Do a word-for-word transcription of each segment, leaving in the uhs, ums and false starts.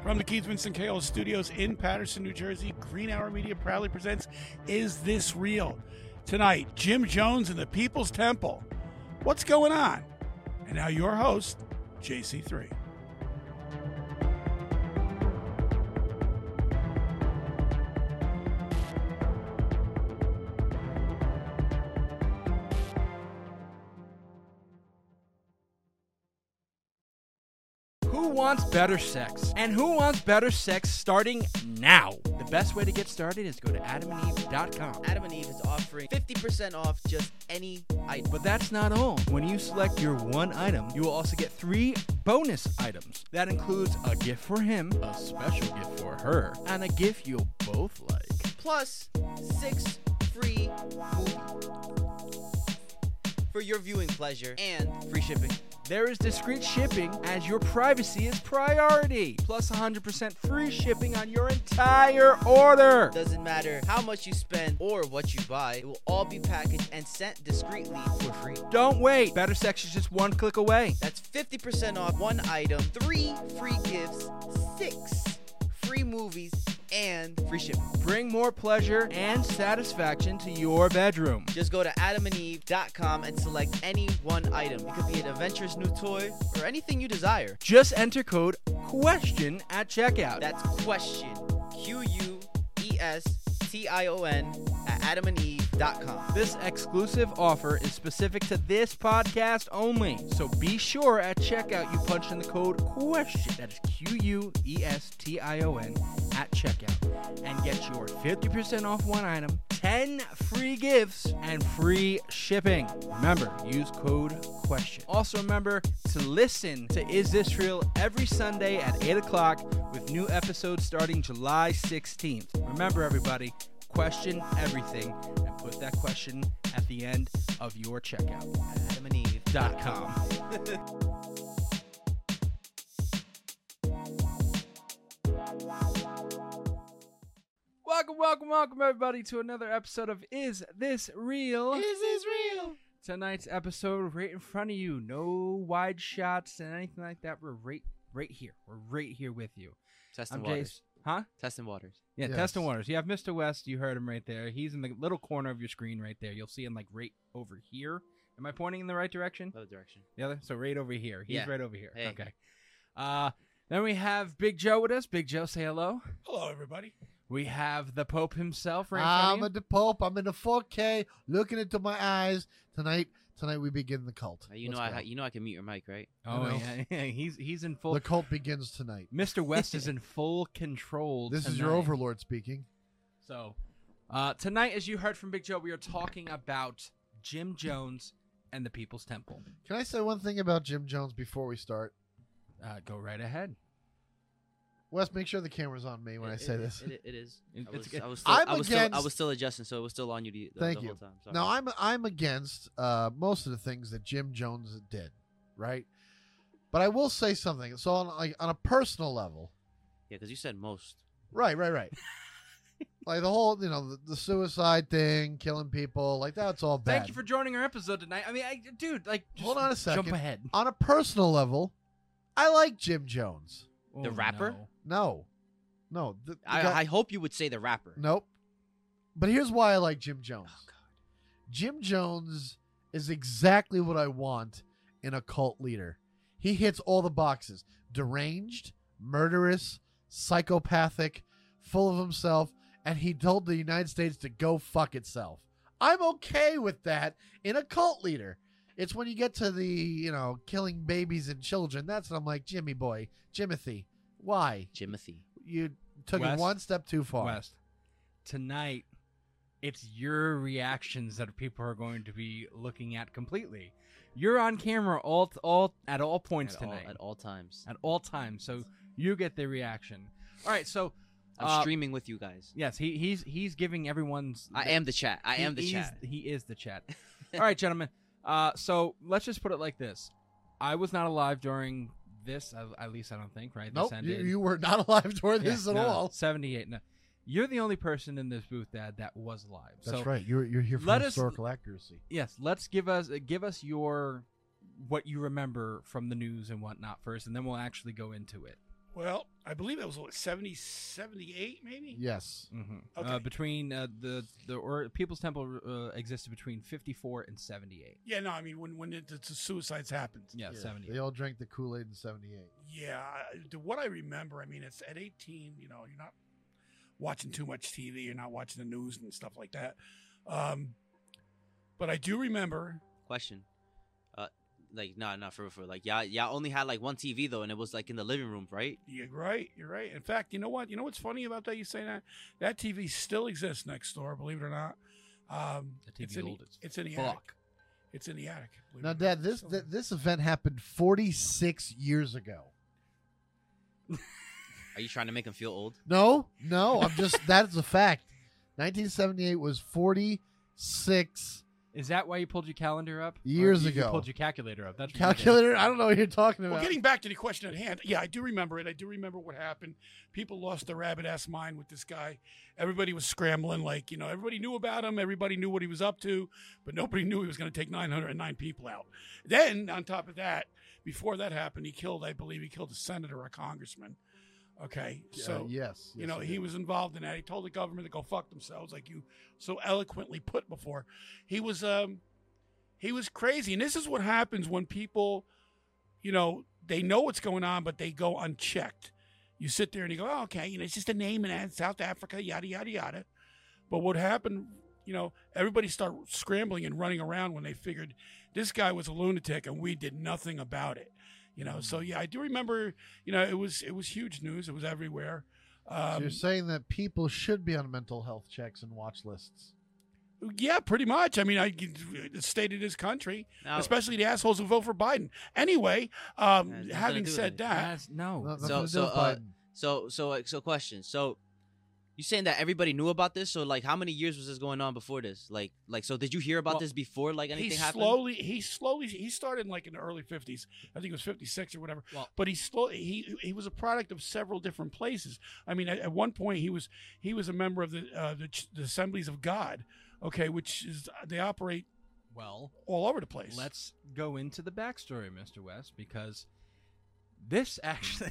From the Keith Vincent K O Studios in Paterson, New Jersey, Green Hour Media proudly presents Is This Real? Tonight, Jim Jones and the People's Temple. What's going on? And now your host, J C three. Who wants better sex? And who wants better sex starting now? The best way to get started is go to adam and eve dot com. Adam and Eve is offering fifty percent off just any item. But that's not all. When you select your one item, you will also get three bonus items. That includes a gift for him, a special gift for her, and a gift you'll both like. Plus, six free movies for your viewing pleasure and free shipping. There is discreet shipping as your privacy is priority. Plus one hundred percent free shipping on your entire order. Doesn't matter how much you spend or what you buy, it will all be packaged and sent discreetly for free. Don't wait. Better sex is just one click away. That's fifty percent off one item, three free gifts, six free movies, and free shipping. Bring more pleasure and satisfaction to your bedroom. Just go to adam and eve dot com and select any one item. It could be an adventurous new toy or anything you desire. Just enter code QUESTION at checkout. That's question, Q U E S T I O N, at adam and eve dot com. This exclusive offer is specific to this podcast only. So be sure at checkout you punch in the code QUESTION, that is Q U E S T I O N, at checkout, and get your fifty percent off one item, ten free gifts, and free shipping. Remember, use code QUESTION. Also remember to listen to Is This Real every Sunday at eight o'clock with new episodes starting July sixteenth. Remember, everybody, question everything and put that question at the end of your checkout. adam and eve dot com. Welcome, welcome, welcome, everybody, to another episode of Is This Real? Is this real? Tonight's episode right in front of you. No wide shots and anything like that. We're right, right here. We're right here with you. Testing I'm waters. Jace. Huh? Testing waters. Yeah, Yes. Testing Waters. You have Mister West. You heard him right there. He's in the little corner of your screen right there. You'll see him like right over here. Am I pointing in the right direction? Other direction. The other? So right over here. He's Yeah. right over here. Hey. Okay. Uh, then we have Big Joe with us. Big Joe, say hello. Hello, everybody. We have the Pope himself right in I'm front at the Pope. I'm in the four K, looking into my eyes. Tonight, tonight we begin the cult. Uh, you Let's know, I go. ha- you know, I can mute your mic, right? of you. Oh, I know. yeah, yeah. He's, he's in full... The cult begins tonight. Mister West is in full control This is your tonight. overlord speaking. So, uh, tonight, as you heard from Big Joe, we are talking about Jim Jones and the People's Temple. Can I say one thing about Jim Jones before we start? Uh, go right ahead. Wes, make sure the camera's on me when It- I say it- this. It, it is. It- I was, it's- I was, still, I'm I, was still, I against- was still adjusting, so it was still on you the, the, Thank the you. whole time. Sorry. Now, I'm I'm against uh, most of the things that Jim Jones did, right? But I will say something. So on like on a personal level, Yeah, because you said most. right, right, right. Like the whole, you know, the, the suicide thing, killing people, like that's all bad. Thank you for joining our episode tonight. I mean, I, dude, like, just Hold on a second. Jump ahead. On a personal level, I like Jim Jones. The Oh, rapper? No, no. no, the, the I, guy- I hope you would say the rapper. nope. But here's why I like Jim Jones. Oh, God. Jim Jones is exactly what I want in a cult leader. He hits all the boxes: deranged, murderous, psychopathic, full of himself, and he told the United States to go fuck itself. I'm okay with that in a cult leader. It's when you get to the, you know, killing babies and children, that's when I'm like, Jimmy boy, Jimothy, why? Jimothy. You took it West? one step too far. West, tonight, it's your reactions that people are going to be looking at completely. You're on camera all all at all points At all, tonight, at all times. at all times, so you get the reaction. All right, so I'm uh, streaming with you guys. yes, he he's he's giving everyone's. I am the chat. I he am the is- chat. He is the chat. All right, gentlemen. Uh, so let's just put it like this: I was not alive during this. At at least I don't think. Right? Nope, This you, ended. you were not alive during Yeah, this at no, all. seventy-eight. No. You're the only person in this booth, Dad, that was alive. That's so, right. You're you're here for let us- historical accuracy. Yes, let's give us uh, give us your what you remember from the news and whatnot first, and then we'll actually go into it. Well, I believe that was what, seventy, seventy-eight, maybe. Yes. Mm-hmm. Okay. Uh, between uh, the the or People's Temple uh, existed between fifty-four and seventy-eight. Yeah, no, I mean when when it, the suicides happened. Yeah, Yeah, seventy-eight. They all drank the Kool-Aid in seventy-eight. Yeah, I- to what I remember, I mean, it's at eighteen. You know, you're not watching too much T V. You're not watching the news and stuff like that. Um, but I do remember. Question. Uh, like, nah, not for for like, y'all, y'all only had like one T V though, and it was like in the living room, right? You're right. You're right. In fact, you know what? You know what's funny about that? You say that that T V still exists next door. Believe it or not. Um, The T V it's in, old as it's in the fuck. attic. It's in the attic. believe Now, it or Dad, not. this So- th- this event happened forty-six years ago. Are you trying to make him feel old? No, no, I'm just that is a fact. nineteen seventy-eight was forty-six Is that why you pulled your calendar up? Or Years you, ago. You pulled your calculator up. That's what you did. calculator. I don't know what you're talking about. Well, getting back to the question at hand, yeah, I do remember it. I do remember what happened. People lost their rabbit ass mind with this guy. Everybody was scrambling, like, you know, everybody knew about him. Everybody knew what he was up to, but nobody knew he was going to take nine hundred nine people out. Then, on top of that, before that happened, he killed, I believe, he killed a senator or a congressman. Okay, Uh, so yes, you yes, know, he he did. was involved in that. He told the government to go fuck themselves, like you so eloquently put before. He was um he was crazy. And this is what happens when people, you know, they know what's going on, but they go unchecked. You sit there and you go, oh, okay, you know, it's just a name in South Africa, yada, yada, yada. But what happened, you know, everybody started scrambling and running around when they figured this guy was a lunatic and we did nothing about it. You know, so yeah, I do remember, you know, it was it was huge news. It was everywhere. So Um, you're saying that people should be on mental health checks and watch lists. Yeah, pretty much. I mean, I the state of this country, Now, especially the assholes who vote for Biden. Anyway, um, Has nothing having to do said with it. that, That's- no. No- nothing So- to do so, with uh, Biden. so so uh, so question. So, you saying that everybody knew about this? So like, how many years was this going on before this? Like like, so did you hear about Well, this before like he anything happened? slowly, he slowly, he started in like in the early fifties. I think it was fifty-six or whatever. Well- but he slowly, he he was a product of several different places. I mean, at, at one point he was he was a member of the uh, the, Ch- the Assemblies of God. Okay, which is they operate Well, all over the place. let's go into the backstory, Mister West, because this actually,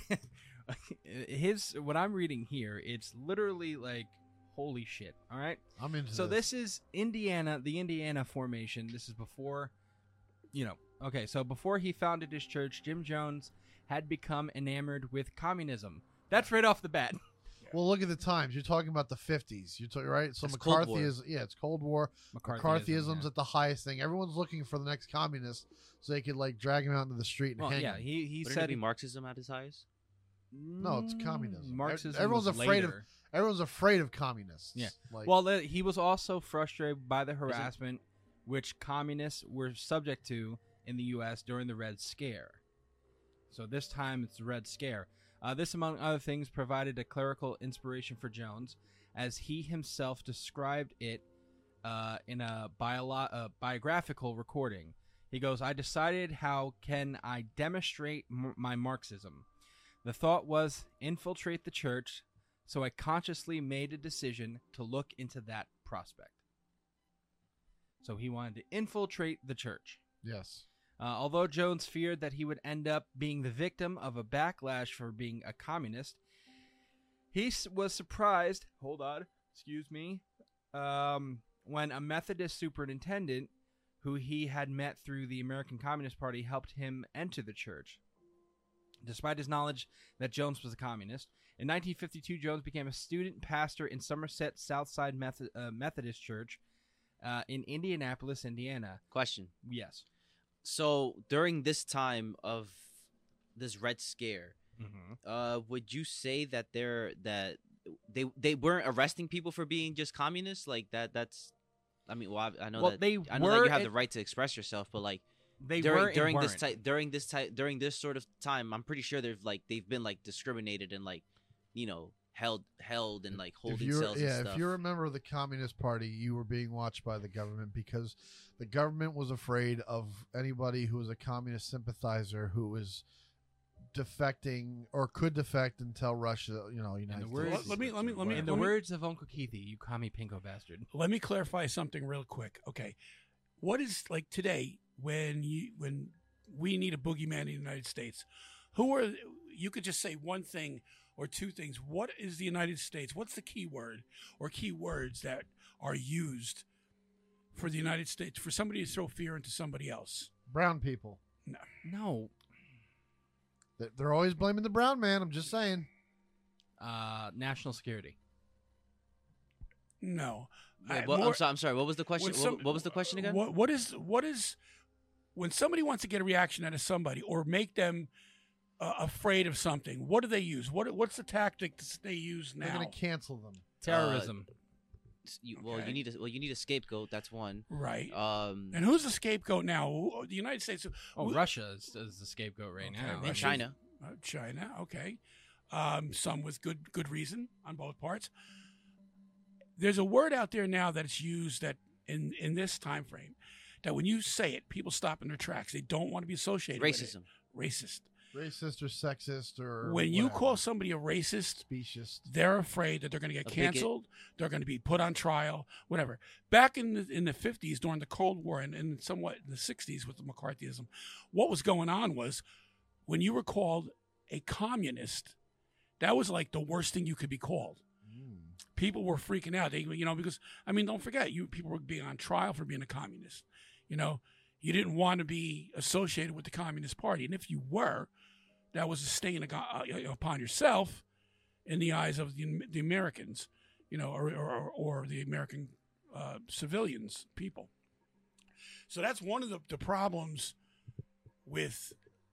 his what I'm reading here, it's literally like, holy shit. All right. I'm into So this is Indiana, the Indiana formation. This is before, you know, okay, so before he founded his church, Jim Jones had become enamored with communism. That's right off the bat. Well, look at the times. You're talking about the fifties. You're talking right. So It's Cold War. McCarthyism. Yeah, it's Cold War. McCarthyism, McCarthyism's yeah. at the highest thing. Everyone's looking for the next communist so they could like drag him out into the street and Well, hang yeah, him. he he Wouldn't said it be Marxism at its highest? No, it's communism. Mm, Marxism. Everyone's was afraid of- later. Everyone's afraid of communists. Yeah. Like, Well, uh, he was also frustrated by the harassment which communists were subject to in the U S during the Red Scare. So this time it's the Red Scare. Uh, this, among other things, provided a clerical inspiration for Jones, as he himself described it uh, in a bio- uh, biographical recording. He goes, I decided how can I demonstrate m- my Marxism. The thought was infiltrate the church, so I consciously made a decision to look into that prospect. So he wanted to infiltrate the church. yes. Uh, although Jones feared that he would end up being the victim of a backlash for being a communist, he s- was surprised, hold on, excuse me, um, when a Methodist superintendent who he had met through the American Communist Party helped him enter the church. Despite his knowledge that Jones was a communist, in nineteen fifty-two, Jones became a student pastor in Somerset Southside Method- uh, Methodist Church uh, in Indianapolis, Indiana. Question. Yes. So during this time of this Red Scare, Mm-hmm. uh, would you say that they're that they they weren't arresting people for being just communists? Like that? That's, I mean, well, I, I know Well, that they I know that were you have at- the right to express yourself, but like They during were and during this weren't. type during this type during this sort of time, I'm pretty sure they've like they've been like discriminated and like, you know, held held and like If holding you're, cells yeah, and stuff. if you're a member of the Communist Party, you were being watched by the government because the government was afraid of anybody who was a communist sympathizer who was defecting or could defect and tell Russia, you know, United the States. words- Let- let me- let me- let me- In the let me- words of Uncle Keithy, you commie pinko bastard. let me clarify something real quick. Okay, what is like today when you when we need a boogeyman in the United States? Who are you could just say one thing or two things. What is the United States? What's the key word or key words that are used for the United States for somebody to throw fear into somebody else? Brown people. No. They- They're always blaming the brown man. I'm just saying. Uh, national security. No. Wait, I- what, more- I'm sorry. I'm sorry. What was the question? when What, some- what was the question again? What, what is what is when somebody wants to get a reaction out of somebody or make them uh, afraid of something? What do they use? What what's the tactic that they use They're now? going to cancel them. Terrorism. You, well, Okay. you need a well, you need a scapegoat. That's one. Right. Um, And who's the scapegoat now? Who- The United States. oh, who- Russia is, is the scapegoat right Okay, now. and Russia- China. Uh, China. Okay. Um, some with good good reason on both parts. There's a word out there now that it's used that in in this time frame that when you say it, people stop in their tracks. They don't want to be associated Racism. with it. Racist. Racist or sexist or When you whatever. call somebody a racist, speciesist. they're afraid that they're going to get A bigot. canceled. They're going to be put on trial, whatever. Back in the, in the fifties, during the Cold War, and, and somewhat in the sixties with the McCarthyism, what was going on was when you were called a communist, that was like the worst thing you could be called. Mm. People were freaking out. They, you know, because I mean, don't forget, you people were being on trial for being a communist. You know, you didn't want to be associated with the Communist Party, and if you were, that was a stain ag- uh, upon yourself in the eyes of the, the Americans, you know, or or, or the American uh, civilians, people. So that's one of the, the problems with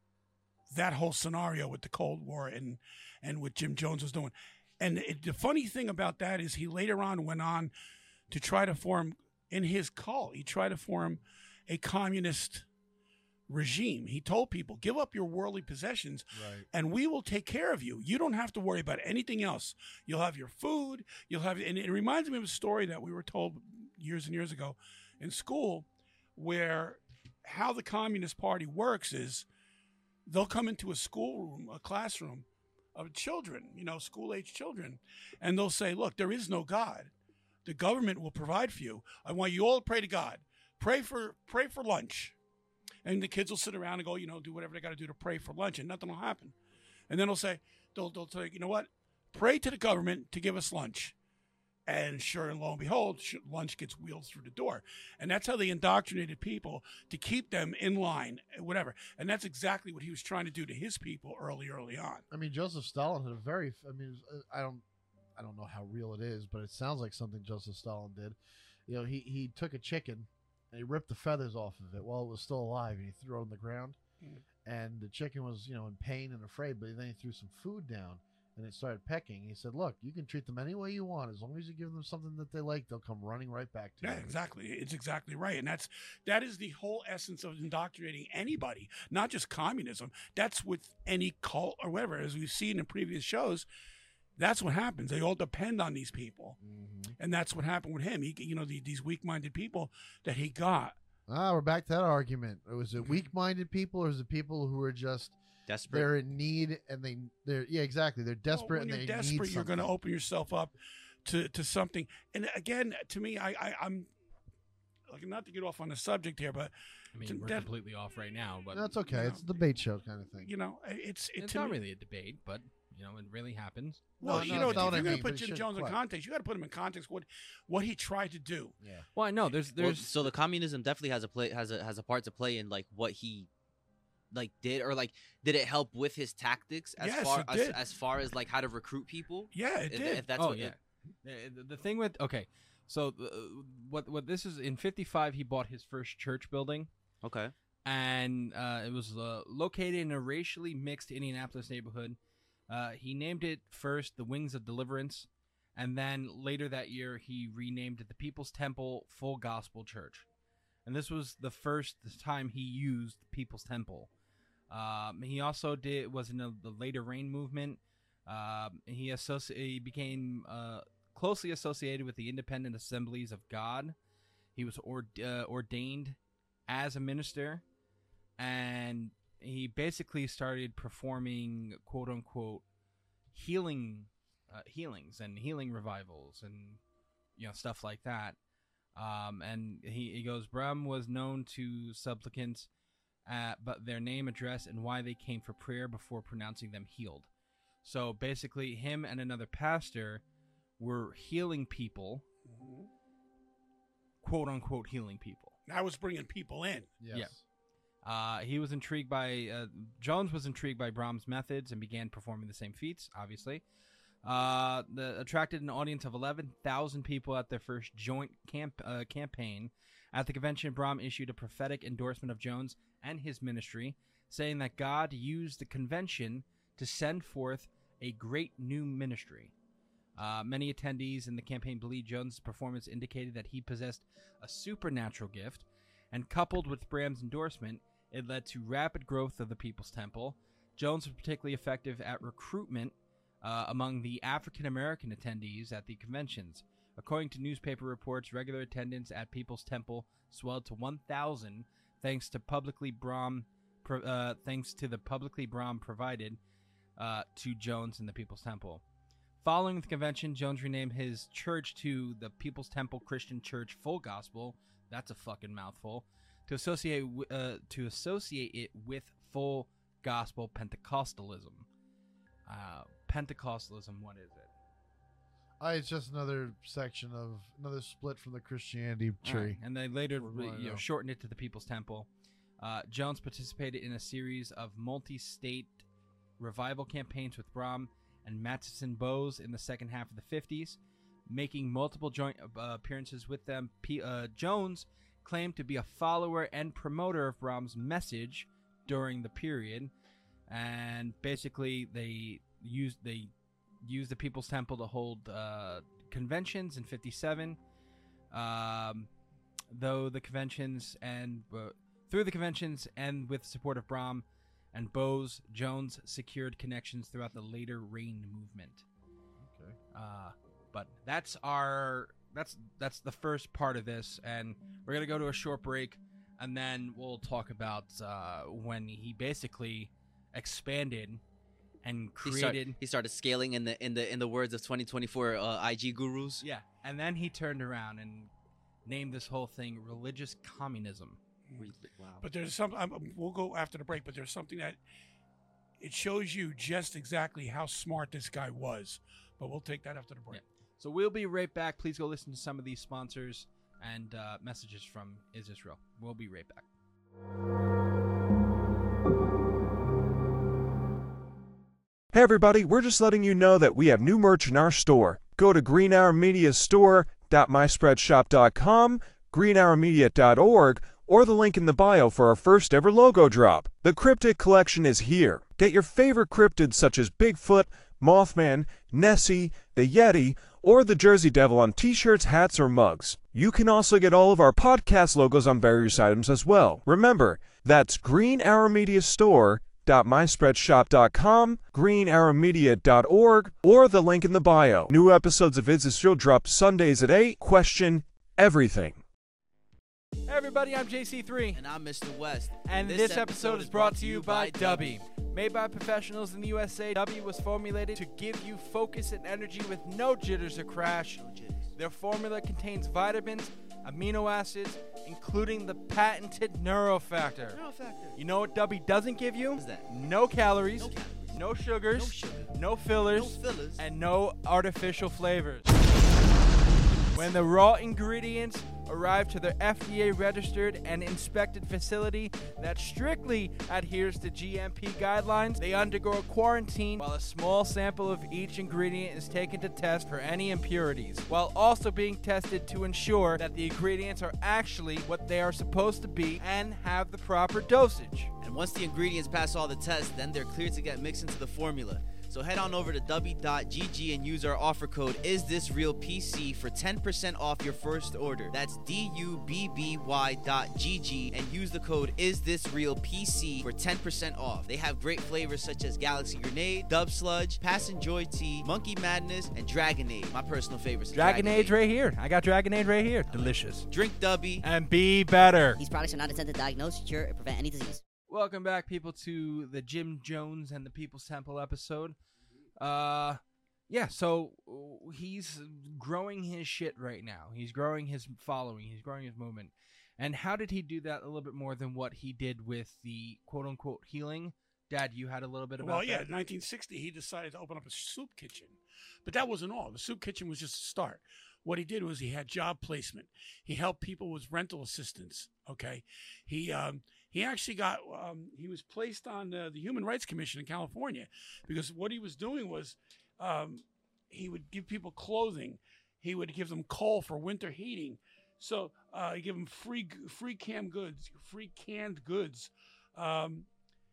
that whole scenario with the Cold War and and what Jim Jones was doing. And it, the funny thing about that is he later on went on to try to form, in his cult, he tried to form a communist regime. He told people, give up your worldly possessions Right. and we will take care of you. You don't have to worry about anything else. You'll have your food. You'll have, and it reminds me of a story that we were told years and years ago in school where how the Communist Party works is they'll come into a schoolroom, a classroom of children, you know, school-age children, and they'll say, look, there is no God. The government will provide for you. I want you all to pray to God. Pray for pray for lunch. And the kids will sit around and go, you know, do whatever they got to do to pray for lunch, and nothing will happen. And then they'll say, they'll, they'll say, you know what? Pray to the government to give us lunch. And sure and lo and behold, sh- lunch gets wheeled through the door. And that's how they indoctrinated people to keep them in line, whatever. And that's exactly what he was trying to do to his people early, early on. I mean, Joseph Stalin had a very. I mean, it was- I don't, I don't know how real it is, but it sounds like something Joseph Stalin did. You know, he he took a chicken and he ripped the feathers off of it while it was still alive, and he threw it on the ground. Mm. And the chicken was, you know, in pain and afraid, but then he threw some food down, and it started pecking. He said, "Look, you can treat them any way you want. As long as you give them something that they like, they'll come running right back to Yeah, you." exactly. It's exactly right. And that's that is the whole essence of indoctrinating anybody, not just communism. That's with any cult or whatever. As we've seen in previous shows, that's what happens. They all depend on these people. Mm-hmm. And that's what happened with him. He, you know, the, these weak-minded people that he got. Ah, we're back to that argument. Was it weak-minded people, or is it people who are just Desperate. they're in need and they they're yeah exactly they're desperate Well, when and you're they desperate, need you're going to something. open yourself up to, to something. And again, to me, I, I, I'm like not to get off on the subject here, but I mean, To- we're that- completely off right now, but That's okay. you It's a know. debate show kind of thing. you know, it's it, it's to not me- really a debate, but you know, it really happens. Well, No, you no, know, that's if not you're what I going to mean, but put it Jim shouldn't Jones in quite. context, you got to put him in context what what he tried to do. Yeah. Well, I know there's Well, there's so the communism definitely has a play has a has a part to play in like what he like did or like did it help with his tactics as Yes, far it as, did. as far as like how to recruit people? Yeah, it If, did. if that's oh what yeah. it- The, the thing with okay, so the, what what this is in fifty-five he bought his first church building, okay. and uh, it was uh, located in a racially mixed Indianapolis neighborhood. Uh, he named it first the Wings of Deliverance, and then later that year he renamed it the People's Temple Full Gospel Church. And this was the first time he used People's Temple. Um, he also did was in the, the later Rain movement. Um, he associ- he became uh, closely associated with the Independent Assemblies of God. He was ord- uh, ordained as a minister, and he basically started performing quote unquote healing uh, healings and healing revivals and you know stuff like that. Um, and he, he goes, Brum was known to supplicants uh, but their name, address, and why they came for prayer before pronouncing them healed. So basically, him and another pastor were healing people, Mhm. quote unquote healing people. That was bringing people in. Yes. Yeah. Uh, he was intrigued by uh, Jones was intrigued by Brahms' methods and began performing the same feats. Obviously, uh, the attracted an audience of eleven thousand people at their first joint camp uh, campaign. At the convention, Brahm issued a prophetic endorsement of Jones and his ministry, saying that God used the convention to send forth a great new ministry. Uh, many attendees in the campaign believed Jones' performance indicated that he possessed a supernatural gift, and coupled with Brahms' endorsement, it led to rapid growth of the People's Temple. Jones was particularly effective at recruitment uh, among the African-American attendees at the conventions. According to newspaper reports, regular attendance at People's Temple swelled to one thousand thanks to publicly Brahm, pro- uh, thanks to the publicly Brahm provided uh, to Jones and the People's Temple. Following the convention, Jones renamed his church to the People's Temple Christian Church Full Gospel. That's a fucking mouthful. To associate uh, to associate it with Full Gospel Pentecostalism. Uh, Pentecostalism, what is it? Uh, it's just another section of another split from the Christianity tree. Right. And they later What do I you know, know? shortened it to the People's Temple. Uh, Jones participated in a series of multi-state revival campaigns with Brahm and Matheson Bowes in the second half of the fifties, making multiple joint uh, appearances with them. P- uh, Jones claimed to be a follower and promoter of Brahms' message during the period, and basically they used they used the People's Temple to hold uh, conventions in fifty-seven. Um, though the conventions and uh, through the conventions and with support of Brahm and Bowes, Jones secured connections throughout the later Rain movement. Okay. Uh, but that's our that's that's the first part of this, and we're gonna go to a short break, and then we'll talk about uh, when he basically expanded and He, start, created. he started scaling in the in the in the words of twenty twenty-four uh, I G gurus. Yeah, and then he turned around and named this whole thing religious communism. Wow. But there's some. Um, we'll go after the break. But there's something that it shows you just exactly how smart this guy was. But we'll take that after the break. So we'll be right back. Please go listen to some of these sponsors and uh, messages from Is This Real? We'll be right back. Hey everybody, we're just letting you know that we have new merch in our store. Go to green hour media store dot my spread shop dot com, green hour media dot org, or the link in the bio for our first ever logo drop. The Cryptid Collection is here. Get your favorite cryptids such as Bigfoot, Mothman, Nessie, the Yeti, or the Jersey Devil on t-shirts, hats, or mugs. You can also get all of our podcast logos on various items as well. Remember, that's green hour media store dot my spread shop dot com, green hour media dot org, or the link in the bio. New episodes of Is This Real drop Sundays at eight. Question everything. Hey everybody, I'm J C three. And I'm Mister West. And this, episode is brought to you by Dubby. Made by professionals in the U S A, Dubby was formulated to give you focus and energy with no jitters or crash. No jitters. Their formula contains vitamins, amino acids, including the patented Neurofactor. Neural factor. You know what Dubby doesn't give you? What's that? No calories, No calories. no sugars, No sugar. no fillers, No fillers. and no artificial flavors. When the raw ingredients arrive to their F D A-registered and inspected facility that strictly adheres to G M P guidelines, they undergo a quarantine while a small sample of each ingredient is taken to test for any impurities, while also being tested to ensure that the ingredients are actually what they are supposed to be and have the proper dosage. And once the ingredients pass all the tests, then they're cleared to get mixed into the formula. So head on over to dubby dot g g and use our offer code IsThisRealPC for ten percent off your first order. That's D U B B Y dot G G and use the code IsThisRealPC for ten percent off. They have great flavors such as Galaxy Grenade, Dub Sludge, Pass and Joy Tea, Monkey Madness, and Dragonade. My personal favorites. are Dragonade right here. I got Dragonade right here. Delicious. Drink Dubby. And be better. These products are not intended to diagnose, cure, or prevent any disease. Welcome back, people, to the Jim Jones and the People's Temple episode. Uh, yeah, so uh, he's growing his shit right now. He's growing his following. He's growing his movement. And how did he do that a little bit more than what he did with the quote-unquote healing? Dad, you had a little bit about Well, yeah, that? in nineteen sixty, he decided to open up a soup kitchen. But that wasn't all. The soup kitchen was just a start. What he did was he had job placement. He helped people with rental assistance, okay? He um, he actually got, um, he was placed on the, the Human Rights Commission in California because what he was doing was um, he would give people clothing. He would give them coal for winter heating. So uh, he give them free, free canned goods, free canned goods. Um,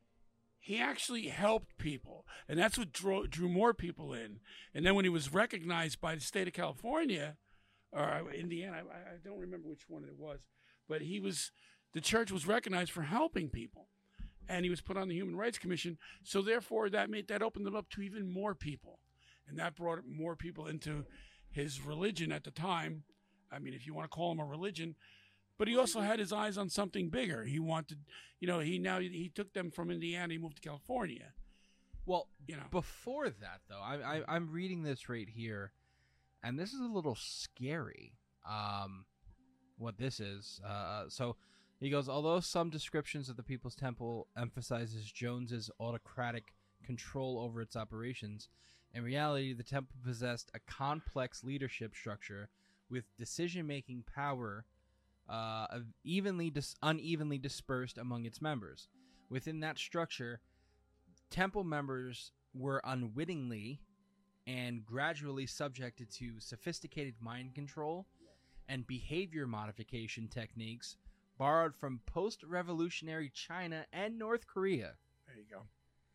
He actually helped people, and that's what drew, drew more people in. And then when he was recognized by the state of California, or Indiana, I, I don't remember which one it was, but he was, the church was recognized for helping people, and he was put on the Human Rights Commission. So therefore, that made that opened them up to even more people, and that brought more people into his religion at the time. I mean, if you want to call him a religion. But he also had his eyes on something bigger. He wanted, you know, he now he took them from Indiana. He moved to California. Well, You know. before that, though, I, I, I'm reading this right here, and this is a little scary, um, what this is. Uh, so he goes, although some descriptions of the People's Temple emphasizes Jones's autocratic control over its operations, in reality, the temple possessed a complex leadership structure with decision-making power Uh, evenly dis- unevenly dispersed among its members. Within that structure, temple members were unwittingly and gradually subjected to sophisticated mind control and behavior modification techniques borrowed from post-revolutionary China and North Korea. There you go.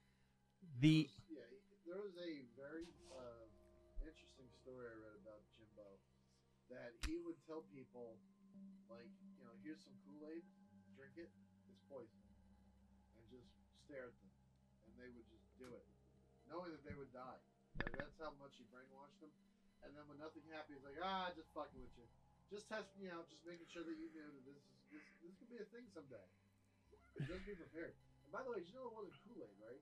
The Yeah, there was a very uh, interesting story I read about Jimbo that he would tell people, like, you know, here's some Kool-Aid, drink it, it's poison, and just stare at them, and they would just do it, knowing that they would die. Like, that's how much he brainwashed them. And then when nothing happened, he's like, ah, just fucking with you, just testing you out, just making sure that you knew that this is this this could be a thing someday. But just be prepared. And by the way, did you know it wasn't Kool-Aid, right?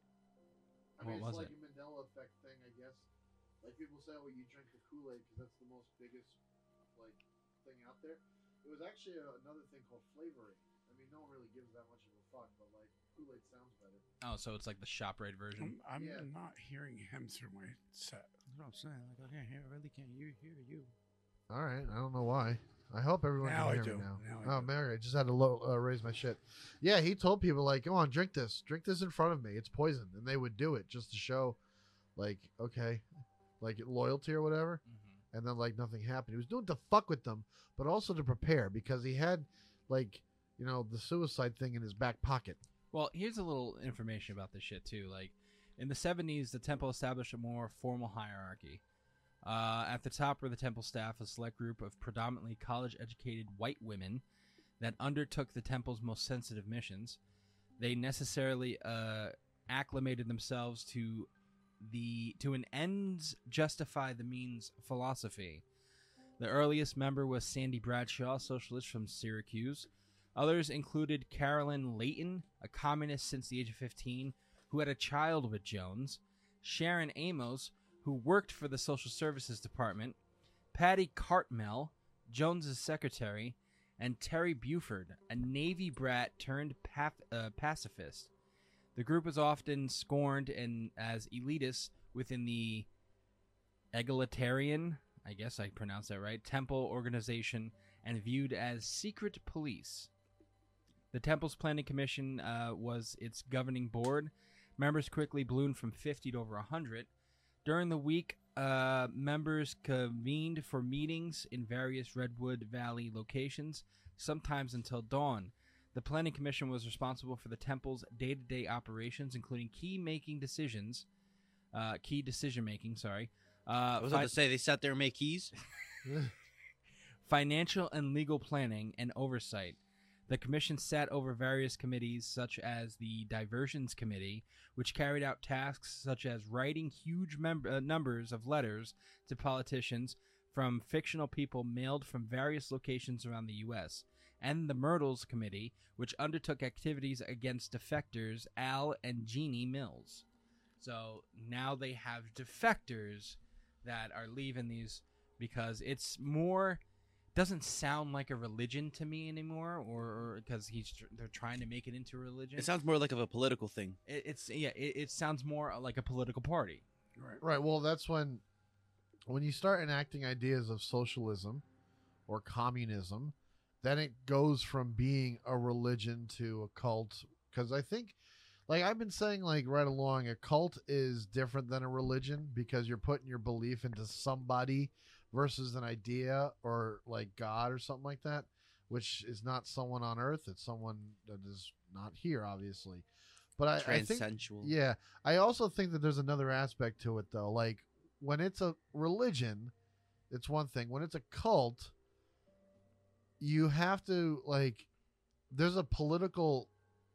I mean, What it's was like it? a Mandela effect thing, I guess. Like people say, well, you drink the Kool-Aid because that's the most biggest like thing out there. It was actually a, another thing called flavoring. I mean, no one really gives that much of a fuck, but like Kool-Aid sounds better. oh, so it's like the ShopRite version. I'm, I'm Yeah. not hearing him through my set. That's what I'm saying. Like, I can't hear, I really can't hear, hear you. All right, I don't know why. I hope everyone Now can I hear do. me now. Now I oh, do. Mary, I just had to low, uh, raise my shit. Yeah, he told people like, "Go on, drink this. Drink this in front of me. It's poison," and they would do it just to show, like, okay, like loyalty or whatever. Mhm. And then like nothing happened. He was doing it to fuck with them, but also to prepare because he had, like, you know, the suicide thing in his back pocket. Well, here's a little information about this shit too. Like, in the seventies, the temple established a more formal hierarchy. Uh, at the top were the temple staff, a select group of predominantly college-educated white women that undertook the temple's most sensitive missions. They necessarily uh, acclimated themselves to the to an ends justify the means philosophy. The earliest member was Sandy Bradshaw, socialist from Syracuse. Others included Carolyn Layton, a communist since the age of fifteen, who had a child with Jones, Sharon Amos, who worked for the Social Services Department, Patty Cartmel, Jones's secretary, and Terry Buford, a Navy brat turned paf- uh, pacifist. The group was often scorned and as elitist within the egalitarian, I guess I pronounced that right, temple organization, and viewed as secret police. The temple's planning commission uh, was its governing board. Members quickly ballooned from fifty to over one hundred. During the week, uh, members convened for meetings in various Redwood Valley locations, sometimes until dawn. The planning commission was responsible for the temple's day-to-day operations, including key making decisions, uh, key decision making. Sorry, uh, I was fi- about to say they sat there and made keys. financial and legal planning and oversight. The commission sat over various committees, such as the Diversions Committee, which carried out tasks such as writing huge mem- uh, numbers of letters to politicians from fictional people mailed from various locations around the U S, and the Myrtles Committee, which undertook activities against defectors Al and Jeannie Mills. So now they have defectors that are leaving these because it's more doesn't sound like a religion to me anymore, or because he's tr- they're trying to make it into a religion. It sounds more like of a political thing. It, it's yeah, it, it sounds more like a political party. Right. Right. Well, that's when when you start enacting ideas of socialism or communism, then it goes from being a religion to a cult. Because I think, like I've been saying, like right along, a cult is different than a religion because you're putting your belief into somebody versus an idea or like God or something like that, which is not someone on earth. It's someone that is not here, obviously. But I, I think, Transensual. yeah, I also think that there's another aspect to it, though. Like when it's a religion, it's one thing. When it's a cult, you have to like. There's a political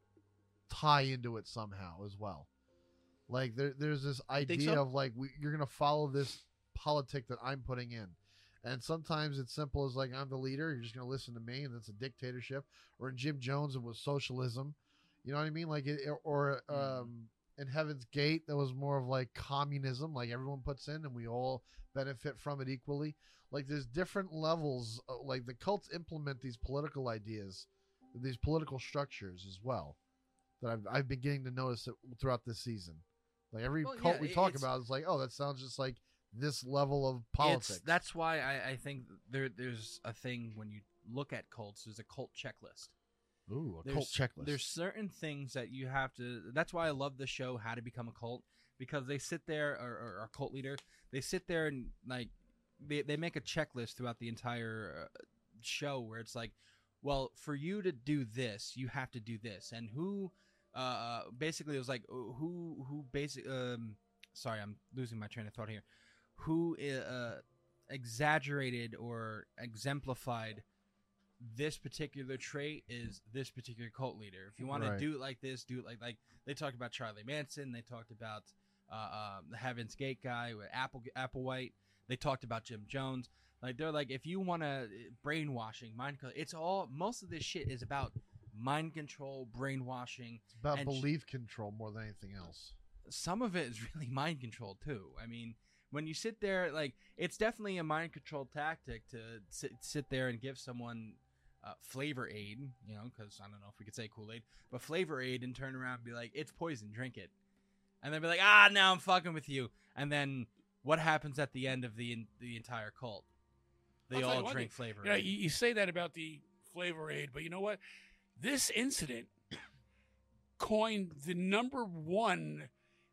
tie into it somehow as well. Like there, there's this idea so? of like we, you're gonna follow this politic that I'm putting in. And sometimes it's simple as like I'm the leader, you're just gonna listen to me, and that's a dictatorship. Or in Jim Jones, it was socialism. You know what I mean? Like it, or um, in Heaven's Gate, that was more of like communism, like everyone puts in, and we all benefit from it equally. Like there's different levels. uh, Like the cults implement these political ideas, these political structures as well. That I've I've been getting to notice it throughout this season. Like every Well, cult yeah, we it- talk it's- about is like, oh, that sounds just like this level of politics. It's, that's why I, I think there there's a thing when you look at cults. There's a cult checklist. Ooh, a There's, cult checklist. There's certain things that you have to. That's why I love the show How to Become a Cult, because they sit there, or, or our cult leader, they sit there and like they they make a checklist throughout the entire uh, show where it's like, well, for you to do this, you have to do this, and who, uh, basically it was like who who basic um, sorry, I'm losing my train of thought here, who uh exaggerated or exemplified this particular trait is this particular cult leader. If you want Right. to do it like this, do it like like they talked about Charlie Manson. They talked about uh, um, the Heaven's Gate guy with Apple Applewhite. They talked about Jim Jones. Like they're like, if you want to brainwashing, mind control, it's all most of this shit is about mind control, brainwashing. It's about and sh- belief control more than anything else. Some of it is really mind control too. I mean, when you sit there, like it's definitely a mind control tactic to sit, sit there and give someone uh, flavor aid, you know, because I don't know if we could say Kool-Aid, but flavor aid, and turn around and be like, it's poison, drink it, and then be like, ah, now I'm fucking with you, and then what happens at the end of the the entire cult? They I'll tell you all one drink thing. flavor You know, aid. you, you say that about the flavor aid, but you know what? This incident coined the number one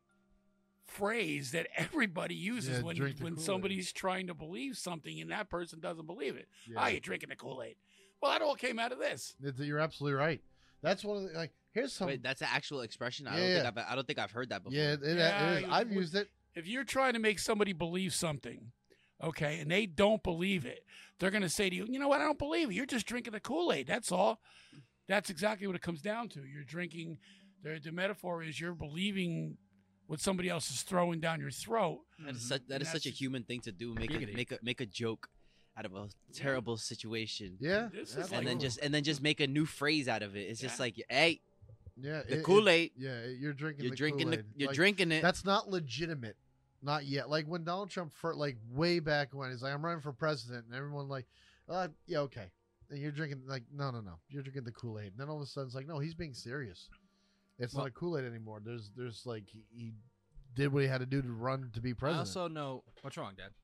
phrase that everybody uses Yeah, when drink the when Kool-Aid. somebody's trying to believe something and that person doesn't believe it. Yeah. Ah, you're drinking the Kool-Aid. Well, that all came out of this. It's- You're absolutely right. That's one of the like. Here's some. Wait, that's an actual expression. I Yeah, don't yeah. think I've I don't think I've heard that before. yeah, it, it- Yeah, it is. you- I've used it. If you're trying to make somebody believe something, okay, and they don't believe it, they're going to say to you, you know what, I don't believe it. You're just drinking the Kool-Aid. That's all. That's exactly what it comes down to. You're drinking, the, the metaphor is you're believing what somebody else is throwing down your throat. That is such, that is And such a that's- human thing to do. Make a, Giggity. make a make a joke out of a terrible situation. Yeah, This is absolutely. like- And then just and then just make a new phrase out of it. It's just Yeah. like, hey, yeah, the it- Kool Aid. it- Yeah, you're drinking. You're the drinking the Kool-Aid. you're Like, drinking it. That's not legitimate. Not yet. Like when Donald Trump, for, like way back when, he's like, "I'm running for president," and everyone like, uh, "Yeah, okay." And you're drinking like, no, no, no. You're drinking the Kool-Aid. And then all of a sudden, it's like, no, he's being serious. It's Well- not a Kool-Aid anymore. There's, there's like he, he did what he had to do to run to be I president. also know what's wrong, Dad.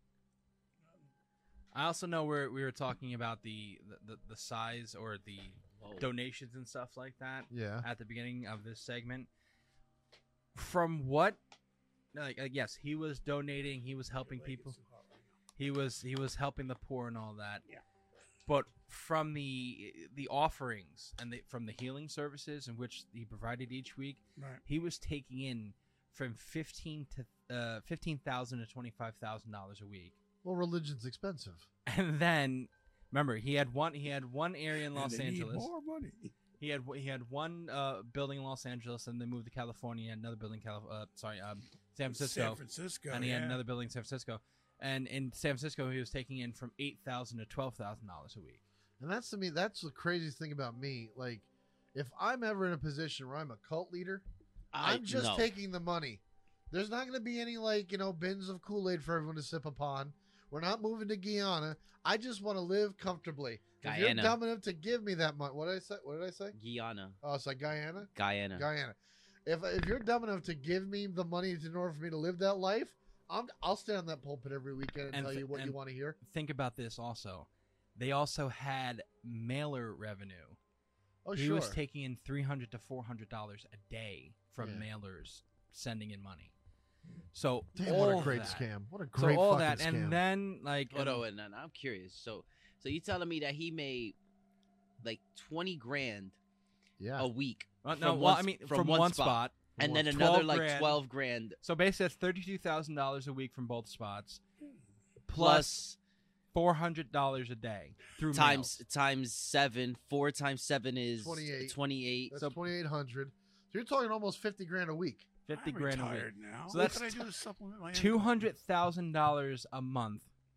I also know where we were talking about the the, the, the size or the Whoa. donations and stuff like that yeah. at the beginning of this segment. From what, like, like yes, he was donating, he was helping people, he was he was helping the poor and all that. Yeah. But from the the offerings and the, from the healing services in which he provided each week, Right. he was taking in from fifteen to uh, fifteen thousand to twenty five thousand dollars a week. Well, religion's expensive. And then, remember, he had one. He had one area in Los And they need Angeles. more money. He had he had one uh, building in Los Angeles, and then moved to California. Had another building, Calif- uh, sorry, um, San Francisco, San Francisco. and he yeah. had another building in San Francisco. And in San Francisco, he was taking in from eight thousand to twelve thousand dollars a week. And that's to me, that's the craziest thing about me. Like, if I'm ever in a position where I'm a cult leader, I- I'm just no. taking the money. There's not going to be any, like, you know, bins of Kool-Aid for everyone to sip upon. We're not moving to Guyana. I just want to live comfortably. If you're Guyana. dumb enough to give me that money, what did I say? What did I say? Guyana. Oh, it's like Guyana. Guyana. Guyana. If if you're dumb enough to give me the money in order for me to live that life, I'm I'll stand on that pulpit every weekend and, And tell th- you what and- you want to hear. Think about this also. They also had mailer revenue. Oh, he sure. was taking in three hundred to four hundred dollars a day from Yeah. mailers sending in money. So Damn, all what a great that, scam! What a So great all fucking that, scam. and then like, Hold and- on, and then I'm curious. So, so you telling me that he made like twenty grand yeah. a week? uh, from no, well, one I s- mean from from, one one spot. spot, and then twelve another like grand. twelve grand So basically, that's thirty-two thousand dollars a week from both spots, plus plus four hundred dollars a day through times mails. times seven. Four times seven is twenty-eight. twenty-eight. That's so- twenty-eight hundred. So you're talking almost fifty grand a week. fifty I'm grand a week. retired now. So what that's can I do to supplement my Two income? hundred thousand dollars a month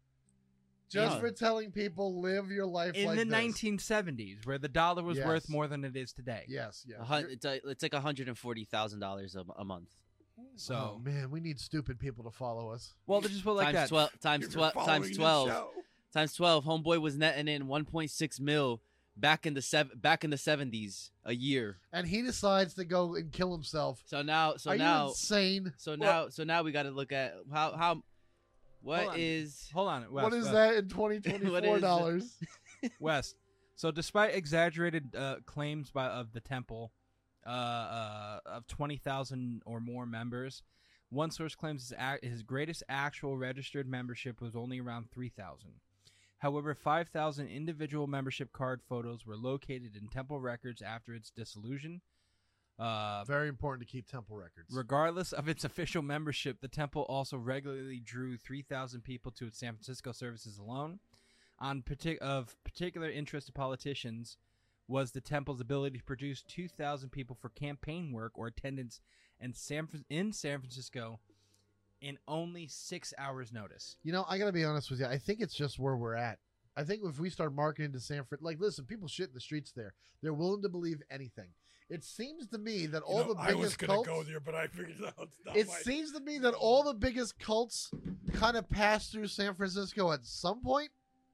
Just Yeah. for telling people live your life in like the this. nineteen seventies, where the dollar was Yes. worth more than it is today. Yes, yes. A hun- You're- it's, a, it's like a hundred and forty thousand dollars a a month. So, oh man, we need stupid people to follow us. well, they just put it like times that. twelve times You're twelve following times the twelve show. times twelve. Homeboy was netting in one point six mil back in the sev- back in the seventies a year. And he decides to go and kill himself. So now, so Are you now, insane? so now, so now we got to look at how how Hold what on. is Hold on, Wes, what is Wes, that in twenty twenty-four dollars? Wes. So, despite exaggerated uh, claims by of the temple uh, uh, of twenty thousand or more members, one source claims his, ac- his greatest actual registered membership was only around three thousand. However, five thousand individual membership card photos were located in temple records after its dissolution. Uh, Very important to keep temple records. Regardless of its official membership, the temple also regularly drew three thousand people to its San Francisco services alone. On partic- of particular interest to politicians was the temple's ability to produce two thousand people for campaign work or attendance in San, Fran- in San Francisco in only six hours' notice. You know, I got to be honest with you. I think it's just where we're at. I think if we start marketing to San Fran, like, listen, people shit in the streets there. They're willing to believe anything. It seems to me that You all know, the I was biggest gonna cults. go there, but I figured out it's not It my- seems to me that all the biggest cults kind of pass through San Francisco at some point.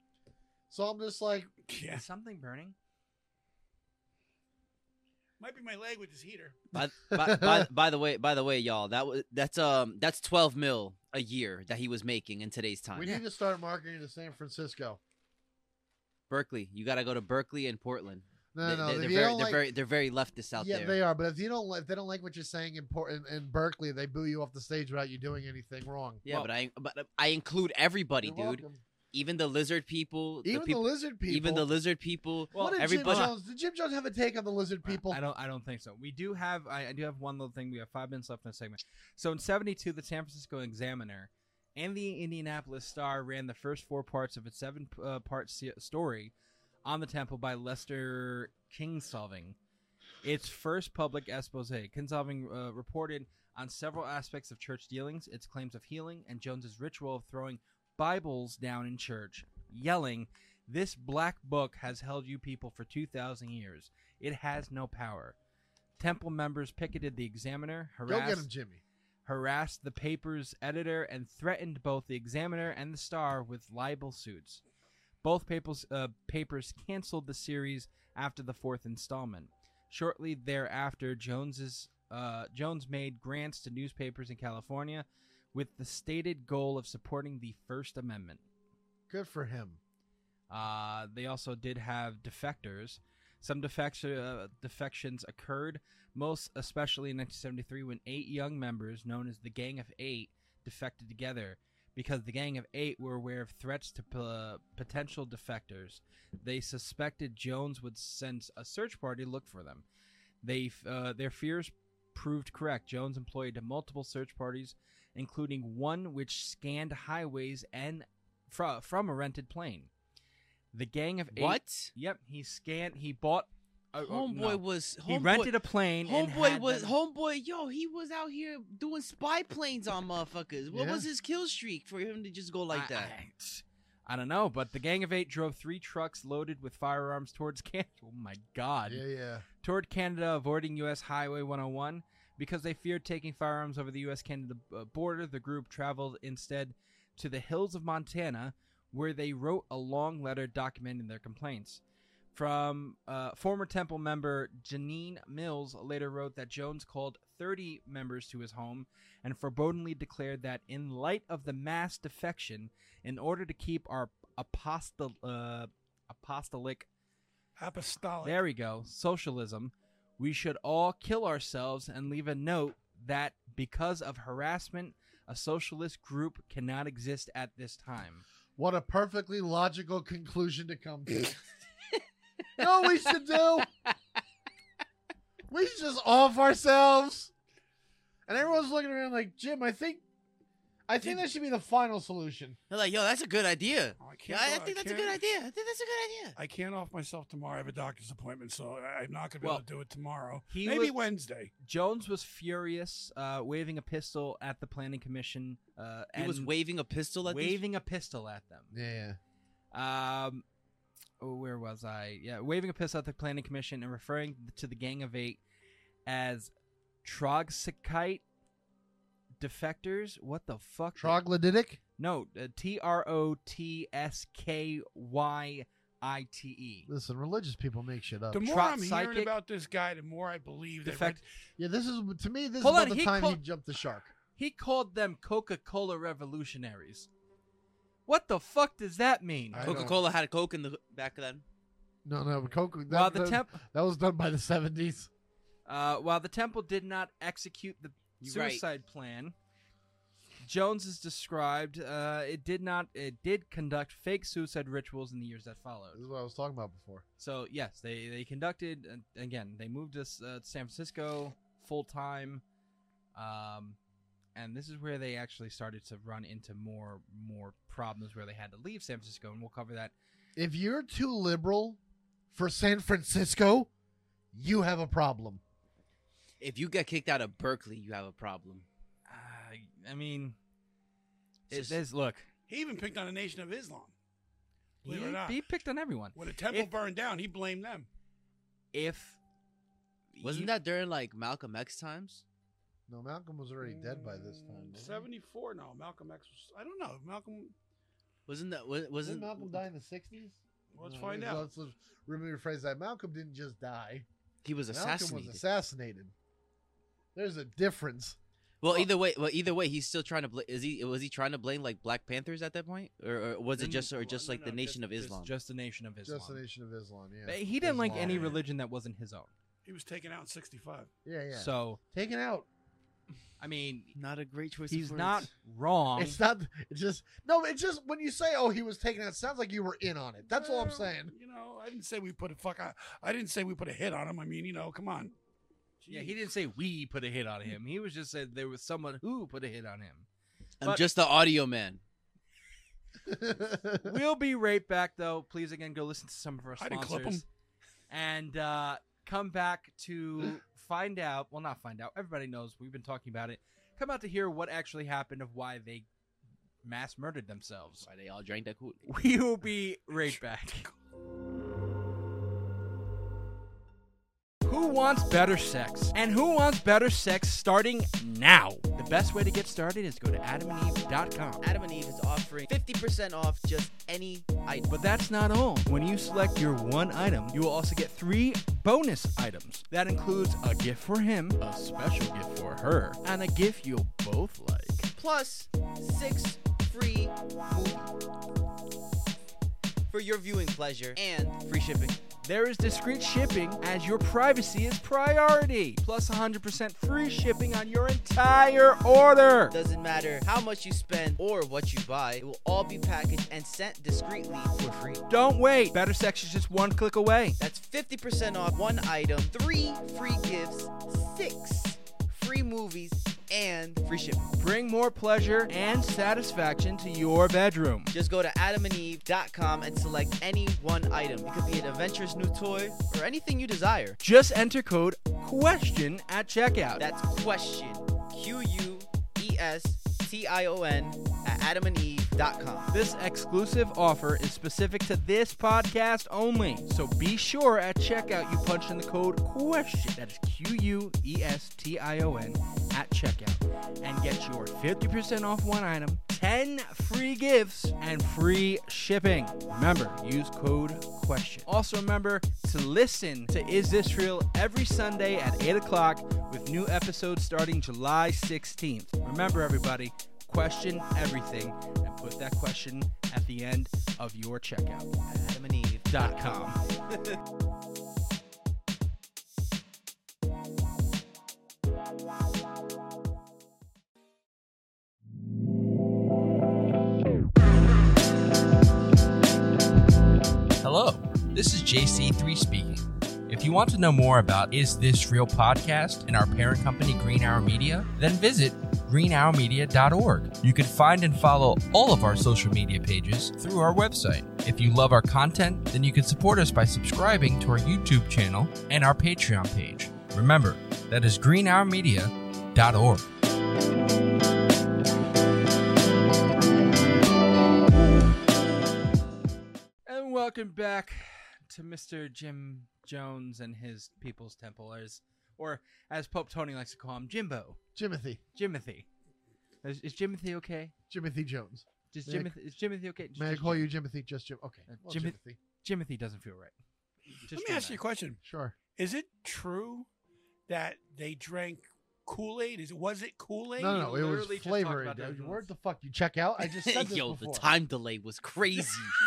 So I'm just like, Yeah, Is something burning? might be my leg with this heater. by, by, by, by the way by the way y'all that was that's um that's twelve mil a year that he was making in today's time. we need to start marketing to San Francisco. Berkeley, you got to go to Berkeley and Portland. No, they, no, they, if they're you very don't they're like- very they're very leftist out yeah, there. they are. But if you don't, like, if they don't like what you're saying in, Port- in in Berkeley, they boo you off the stage without you doing anything wrong. Yeah, Well- but I but I include everybody, You're dude. welcome. Even the lizard people, Even the, peop- the lizard people. even the lizard people. Well, what did everybody. Jim Jones? Did Jim Jones have a take on the lizard people? I don't. I don't think so. We do have. I, I do have one little thing. We have five minutes left in the segment. So in seventy-two, the San Francisco Examiner and the Indianapolis Star ran the first four parts of its seven-part se- story on the temple by Lester Kingsolving. Its first public expose. Kingsolving uh, reported on several aspects of church dealings, its claims of healing, and Jones's ritual of throwing Bibles down in church, yelling, "This black book has held you people for two thousand years. It has no power." Temple members picketed the Examiner, Go get him, harassed, Jimmy. harassed the paper's editor, and threatened both the Examiner and the Star with libel suits. Both papers, uh, papers canceled the series after the fourth installment. Shortly thereafter, Jones's, uh, Jones made grants to newspapers in California with the stated goal of supporting the First Amendment. Good for him. Uh, they also did have defectors. Some defect- uh, defections occurred, most especially in nineteen seventy-three when eight young members, known as the Gang of Eight, defected together. Because the Gang of Eight were aware of threats to p- uh, potential defectors, they suspected Jones would send a search party to look for them. They f- uh, their fears proved correct. Jones employed multiple search parties, including one which scanned highways and fr- from a rented plane. The Gang of Eight. What? Yep, he scanned. He bought. Uh, Homeboy no. was. He homeboy- rented a plane. and Homeboy had was them- homeboy. Yo, he was out here doing spy planes on motherfuckers. What Yeah. was his kill streak for him to just go like I- that? I, I don't know, but the Gang of Eight drove three trucks loaded with firearms towards Canada. Oh my God! Yeah, yeah. Toward Canada, avoiding U S Highway one oh one because they feared taking firearms over the U S Canada uh, border. The group traveled instead to the hills of Montana, where they wrote a long letter documenting their complaints. From uh, former Temple member Janine Mills later wrote that Jones called thirty members to his home and forebodingly declared that in light of the mass defection, in order to keep our apostol, uh, apostolic, Apostolic. there we go, socialism, we should all kill ourselves and leave a note that because of harassment, a socialist group cannot exist at this time. What a perfectly logical conclusion to come to. You know what we should do? We should just off ourselves. And everyone's looking around like, Jim, I think I think that should be the final solution. They're like, yo, that's a good idea. Oh, I Yeah, can't I go- think I that's a can't- good idea. I think that's a good idea. I can't off myself tomorrow. I have a doctor's appointment, so I- I'm not going to be Well, able to do it tomorrow. he Maybe was- Wednesday. Jones was furious, uh, waving a pistol at the planning commission. Uh, He was and waving a pistol at these- waving a pistol at them. Yeah. Um, oh, where was I? Yeah, waving a pistol at the planning commission and referring to the Gang of Eight as Trotskyite defectors. What the fuck? Troglodytic? No, uh, T R O T S K Y I T E. Listen, religious people make shit up. The more Trot I'm hearing psychic- about this guy, the more I believe that. Defect- Yeah, this is to me. This Hold is on, about the he time he called- jumped the shark. He called them Coca-Cola revolutionaries. What the fuck does that mean? I don't- Coca-Cola had a Coke in the back then. No, no, but Coke. That, While the that, temp, that was done by the seventies. uh, while the temple did not execute the You're right. suicide plan, Jones is described. Uh, it did not. It did conduct fake suicide rituals in the years that followed. This is what I was talking about before. So yes, they they conducted. Uh, again, they moved us uh, to San Francisco full time, um, and this is where they actually started to run into more more problems where they had to leave San Francisco, and we'll cover that. If you're too liberal for San Francisco, you have a problem. If you get kicked out of Berkeley, you have a problem. Uh, I mean, it, Just- there's look. He even picked on the Nation of Islam. He, Believe it or not. he picked on everyone. When the temple If- burned down, he blamed them. If Wasn't you- that during like Malcolm X times? No, Malcolm was already dead by this time. Mm, wasn't he? seventy-four. No, Malcolm X was. I don't know. Malcolm. Wasn't that wa- Didn't wasn't Malcolm die in the sixties? Let's find out. Let's, let's rephrase that. Malcolm didn't just die. he was Malcolm assassinated? was assassinated. There's a difference. well, either way, well, either way, he's still trying to. Bl- is he? Was he trying to blame like Black Panthers at that point, or, or was it Then- just, or well, just no, like no, the Nation just- of just- Islam? just the Nation of Islam. Just the Nation of Islam, yeah. But he didn't like Islam. any religion that wasn't his own. He was taken out in sixty-five. Yeah, yeah. So Taken out. I mean, Not a great choice. he's of not words. wrong. It's not. It's just no. It's just when you say, "Oh, he was taken out," it sounds like you were in on it. That's all I'm Well, saying. You know, I didn't say we put a fuck. I, I didn't say we put a hit on him. I mean, you know, come on. Yeah, he didn't say we put a hit on him. He was just said there was someone who put a hit on him. I'm but- just the audio man. We'll be right back, though. Please, again, go listen to some of our I didn't clip sponsors. 'em. And uh, come back to find out. Well, not find out. Everybody knows. We've been talking about it. Come out to hear what actually happened of why they mass murdered themselves. Why they all drank that cool? We will be right back. Who wants better sex? And who wants better sex starting now? The best way to get started is go to adam and eve dot com. Adam and Eve is offering fifty percent off just any item. But that's not all. When you select your one item, you will also get three bonus items. That includes a gift for him, a special gift for her, and a gift you'll both like. Plus six free movies for your viewing pleasure and free shipping. There is discreet shipping as your privacy is priority. Plus one hundred percent free shipping on your entire order. Doesn't matter how much you spend or what you buy, it will all be packaged and sent discreetly for free. Don't wait. Better sex is just one click away. That's fifty percent off one item, three free gifts, six free movies, and free shipping. Bring more pleasure and satisfaction to your bedroom. Just go to adam and eve dot com and select any one item. It could be an adventurous new toy or anything you desire. Just enter code QUESTION at checkout. That's question. Q U E S T I O N at adam and eve dot com. This exclusive offer is specific to this podcast only, so be sure at checkout you punch in the code QUESTION, that is Q U E S T I O N, at checkout, and get your fifty percent off one item, ten free gifts, and free shipping. Remember, use code QUESTION. Also remember to listen to Is This Real every Sunday at eight o'clock with new episodes starting July sixteenth. Remember, everybody, question everything and put that question at the end of your checkout. adam and eve Dot com. Hello, this is J C three speaking. If you want to know more about Is This Real podcast and our parent company Green Hour Media, then visit green hour media dot org. You can find and follow all of our social media pages through our website. If you love our content, then you can support us by subscribing to our YouTube channel and our Patreon page. Remember, that is green hour media dot org. And welcome back to Mister Jim Jones and his People's Temple, as, or as Pope Tony likes to call him, Jimbo. Jimothy. Jimothy. Is, is Jimothy okay? Jimothy Jones. Just May I- Jimothy, is Jimothy okay? Just, May I just call Jim- you Jimothy? Just Jim. Okay. Uh, Well, Jimmy- Jimothy. Jimothy doesn't feel right. Just Let me doing ask you a that. question. Sure. Is it true that they drank Kool-Aid? Is was it Kool-Aid? No, no, no. It was literally just talked flavored. about different Where ones. the fuck you check out? I just said this Yo, before. the time delay was crazy.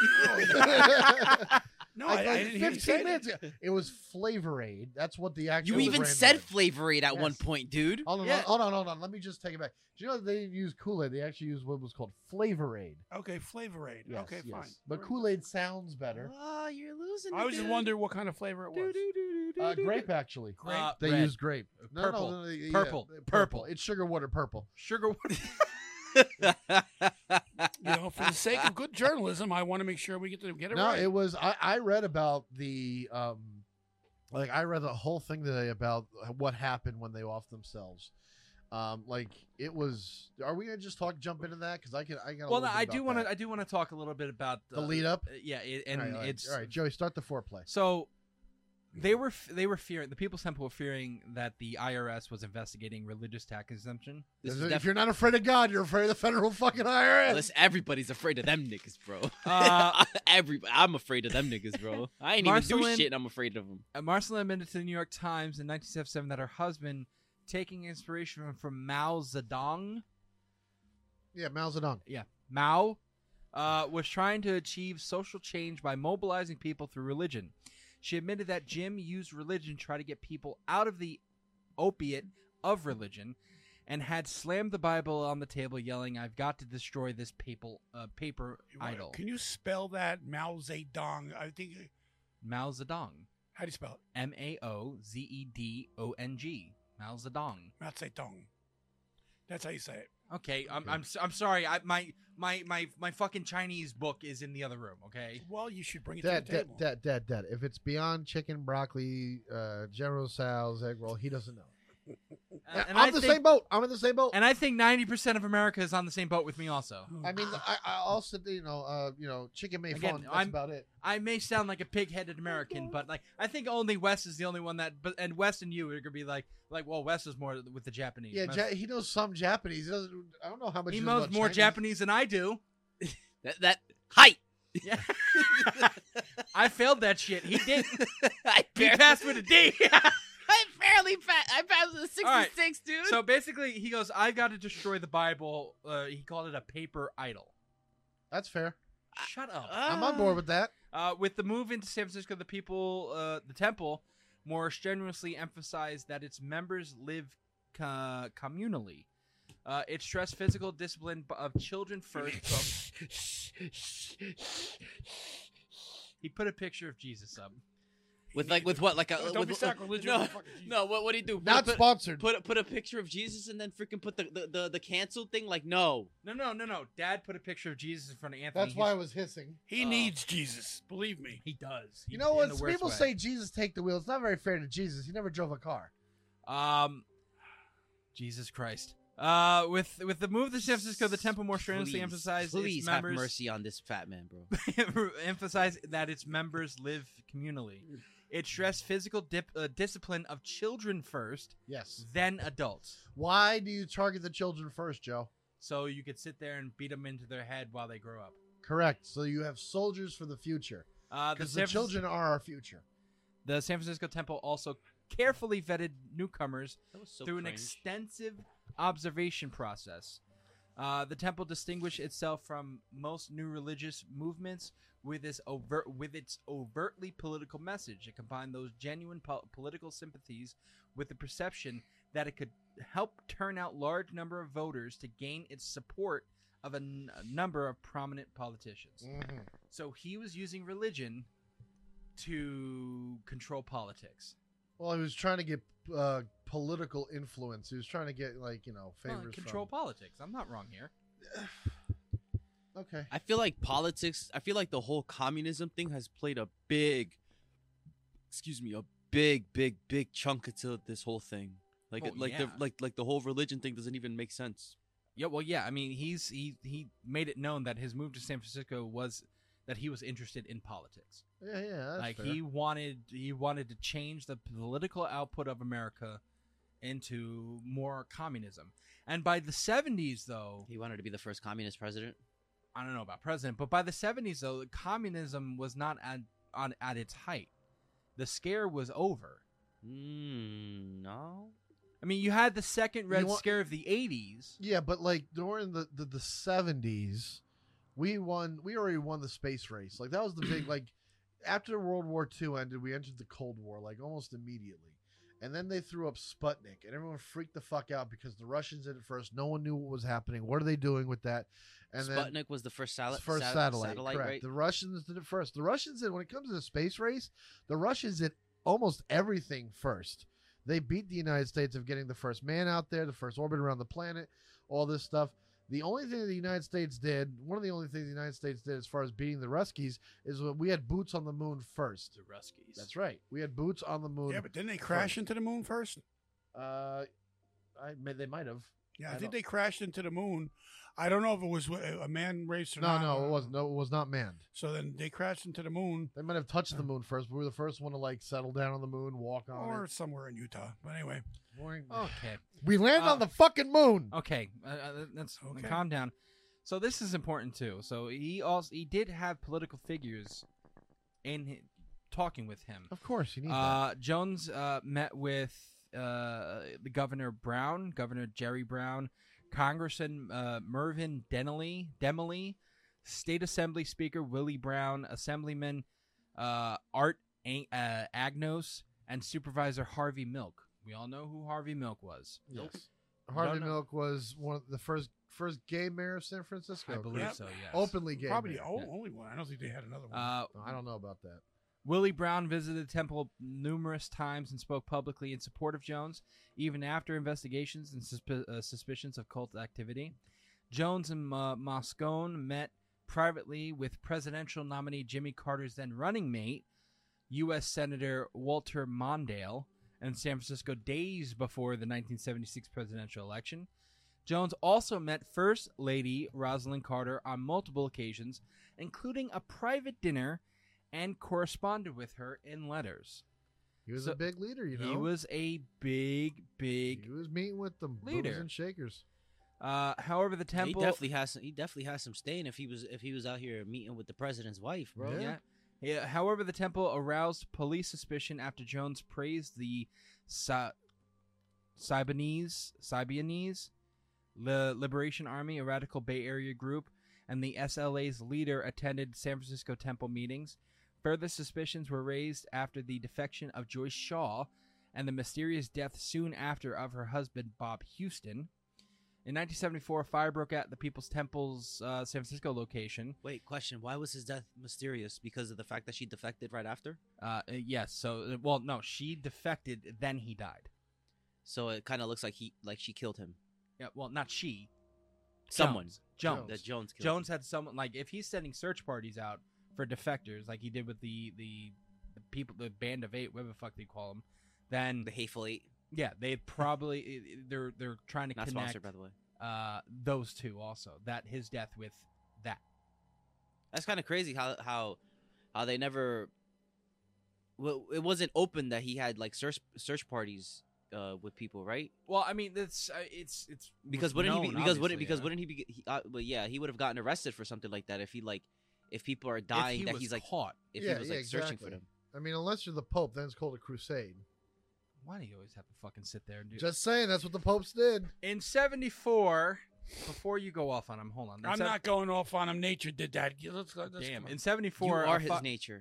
No, I, I, like didn't hear you say fifteen minutes that. ago. It was Flavorade. That's what the actual. You even brand said was. Flavor-Aid at one Yes. point, dude. Hold on, Yeah. hold on, hold on. Let me just take it back. Do you know that they didn't use Kool-Aid? They actually used what was called Flavorade. Okay, Flavor-Aid. Yes, okay, yes. fine. But Kool-Aid sounds better. Oh, you're losing. I it, was just dude. wondering what kind of flavor it was. Uh, grape, actually. Grape? Uh, They red. use grape. No, no, Purple. no, no, yeah, Purple. purple. Purple. It's sugar water purple. Sugar water. You know, for the sake of good journalism, I want to make sure we get to get it No, right. it was. I, I read about the um, like I read the whole thing today about what happened when they offed themselves. Um, like it was. Are we gonna just talk jump into that? Because I can. I got. Well, no, I do want to. I do want to talk a little bit about The lead up? uh, yeah, it, and all right, all right, it's all right. Joey, start the foreplay. so they were f- they were fearing the People's Temple were fearing that the I R S was investigating religious tax exemption. This If is if def- you're not afraid of God, you're afraid of the federal fucking I R S. Listen, everybody's afraid of them niggas, bro. Uh, Everybody, I'm afraid of them niggas, bro. I ain't even do Marceline- shit, and I'm afraid of them. Uh, Marcella admitted to the New York Times in nineteen seventy-seven that her husband, taking inspiration from, from Mao Zedong, Yeah, Mao Zedong. yeah, Mao, uh, was trying to achieve social change by mobilizing people through religion. She admitted that Jim used religion to try to get people out of the opiate of religion, and had slammed the Bible on the table, yelling, "I've got to destroy this papal uh, paper idol." Can you spell that Mao Zedong? I think. Mao Zedong, How do you spell it? M A O Z E D O N G, Mao Zedong. Mao Zedong. That's how you say it. Okay, I'm I'm s- I'm sorry. I my my my my fucking Chinese book is in the other room. Okay. Well, you should bring it Dad, to the dad, table. dad, dad, dad. If it's beyond chicken, broccoli, uh, General Tso's egg roll, he doesn't know. And, and I'm I the think, same boat. I'm in the same boat. And I think ninety percent of America is on the same boat with me. Also, I mean, I, I also, you know, uh, you know, chicken may Again, fun. That's I'm- about it. I may sound like a pig-headed American, but like I think only Wes is the only one that. But and Wes and you are gonna be like like well, Wes is more with the Japanese. Yeah, Wes- ja- he knows some Japanese. He doesn't. I don't know how much. he knows knows about more Chinese. Japanese than I do. That, that height. Yeah. I failed that shit. He did. I He barely, passed with a D. I barely passed. I passed with a All right. sixty-six, dude. So basically, he goes, "I've got to destroy the Bible." Uh, he called it a paper idol. That's fair. Shut up. I'm on board with that. Uh, with the move into San Francisco, the people, uh, the temple, more strenuously emphasized that its members live co- communally. Uh, it stressed physical discipline b- of children first. So he put a picture of Jesus up. with like with what like a Don't- don't with, be sacrilegious No, with fucking Jesus. no. What what do you do? Put- Not put, sponsored. Put put a picture of Jesus and then freaking put the the the, the canceled thing. Like no. No, no, no, no. Dad put a picture of Jesus in front of Anthony. That's why I He's- was hissing. He Oh. needs Jesus. Believe me. he does. You He- know in what? the worst People way. say Jesus take the wheel. It's not very fair to Jesus. He never drove a car. Um, Jesus Christ. Uh, with with the move to San Francisco, the temple more strenuously Please, emphasized please its have members mercy on this fat man, bro. emphasize that its members live communally. It stressed physical dip, uh, discipline of children first, Yes. then adults. Why do you target the children first, Joe? So you could sit there and beat them into their head while they grow up. Correct. So you have soldiers for the future. Uh, Because San the Francis- children are our future. The San Francisco temple also carefully vetted newcomers That was so through an cringe. extensive observation process. Uh, the temple distinguished itself from most new religious movements with its overt with its overtly political message. It combined those genuine po- political sympathies with the perception that it could help turn out large number of voters to gain its support of a, n- a number of prominent politicians. Mm-hmm. So he was using religion to control politics. Well, he was trying to get uh, political influence. He was trying to get, like, you know, Well, favors control from... politics. I'm not wrong here. Okay. I feel like politics. I feel like the whole communism thing has played a big, excuse me, a big, big, big chunk into this whole thing. Like, Oh, it, like yeah. the like like the whole religion thing doesn't even make sense. Yeah, well, yeah. I mean, he's he he made it known that his move to San Francisco was that he was interested in politics. Yeah, yeah. That's like fair. he wanted he wanted to change the political output of America into more communism. And by the seventies, though, He wanted to be the first communist president. I don't know about president, but by the seventies, though, communism was not at on at its height. The scare was over. Mm, no. I mean, you had the second Red You want- Scare of the eighties. Yeah, but, like, during the, the, the seventies, we won... We already won the space race. Like, that was the big, like... After World War Two ended, we entered the Cold War, like, almost immediately. And then they threw up Sputnik, and everyone freaked the fuck out because the Russians did it first. No one knew what was happening. What are they doing with that? And Sputnik then was the first, sal- first sat- satellite, satellite, correct. right? The Russians did it first. The Russians did, when it comes to the space race, the Russians did almost everything first. They beat the United States of getting the first man out there, the first orbit around the planet, all this stuff. The only thing the United States did, one of the only things the United States did as far as beating the Ruskies, is when we had boots on the moon first. The Ruskies. That's right. We had boots on the moon. Yeah, but didn't they crash first. into the moon first? Uh, I they might have. Yeah, I, I think don't- they crashed into the moon. I don't know if it was a man race or No, not. no, it wasn't. No, it was not manned. So then they crashed into the moon, They might have touched the moon first, but we were the first one to like settle down on the moon, walk on or it. somewhere in Utah. But anyway, Okay. We landed Uh, on the fucking moon. Okay, uh, uh, that's Okay. calm down. So this is important too. So he also he did have political figures in hi- talking with him. Of course, you need that. Uh, Jones uh, met with uh, the Governor Brown, Governor Jerry Brown, Congressman uh, Mervyn Denley, Demily, State Assembly Speaker Willie Brown, Assemblyman uh, Art A- uh, Agnos, and Supervisor Harvey Milk. We all know who Harvey Milk was. Yes. Harvey no. Milk was one of the first first gay mayor of San Francisco. I believe correct? so, yes. Openly gay. probably the mayor. o- Yeah. only one. I don't think they had another one. Uh, I don't know about that. Willie Brown visited the temple numerous times and spoke publicly in support of Jones, even after investigations and susp- uh, suspicions of cult activity. Jones and uh, Moscone met privately with presidential nominee Jimmy Carter's then running mate, U S Senator Walter Mondale, in San Francisco days before the nineteen seventy-six presidential election. Jones also met First Lady Rosalind Carter on multiple occasions, including a private dinner, and corresponded with her in letters. He was So, a big leader, you know. He was a big, big. He was meeting with them, leader. movers and shakers. Uh, however, the temple. He definitely has. Some, he definitely has some stain if he was if he was out here meeting with the president's wife, bro. Yeah. Yeah, however, the temple aroused police suspicion after Jones praised the Sa- Sybanese, Sybanese the Liberation Army, a radical Bay Area group, and the S L A's leader attended San Francisco temple meetings. Further suspicions were raised after the defection of Joyce Shaw and the mysterious death soon after of her husband, Bob Houston. In nineteen seventy-four, a fire broke out at the People's Temple's uh, San Francisco location. Wait, question: why was his death mysterious? Because of the fact that she defected right after. Uh, uh, yes. So, uh, well, no, she defected, then he died. So it kind of looks like he like she killed him. Yeah. Well, not she. Someone. Jones. Jones. That Jones killed. Jones had someone like if he's sending search parties out for defectors, like he did with the the, the people, the band of eight, whatever the fuck they call them, then The hateful eight. Yeah, they probably they're they're trying to Not connect sponsored, by the way. uh, those two also. That his death with that. That's kind of crazy how how how they never. Well, it wasn't open that he had like search search parties uh, with people, right? Well, I mean, that's uh, it's it's Because was wouldn't he? Be, known, because wouldn't obviously, because yeah. wouldn't he be? He, uh, but yeah, he would have gotten arrested for something like that if he like if people are If dying he that was he's like caught. if Yeah, he was yeah, like searching exactly. for them. I mean, unless you're the Pope, then it's called a crusade. Why do you always have to fucking sit there and do? Just saying, that's what the popes did. In seventy-four, before you go off on him, hold on. In I'm sev- not going off on him. Nature did that. Let's, let's Damn. come on. In You seventy-four, are a his fi- nature.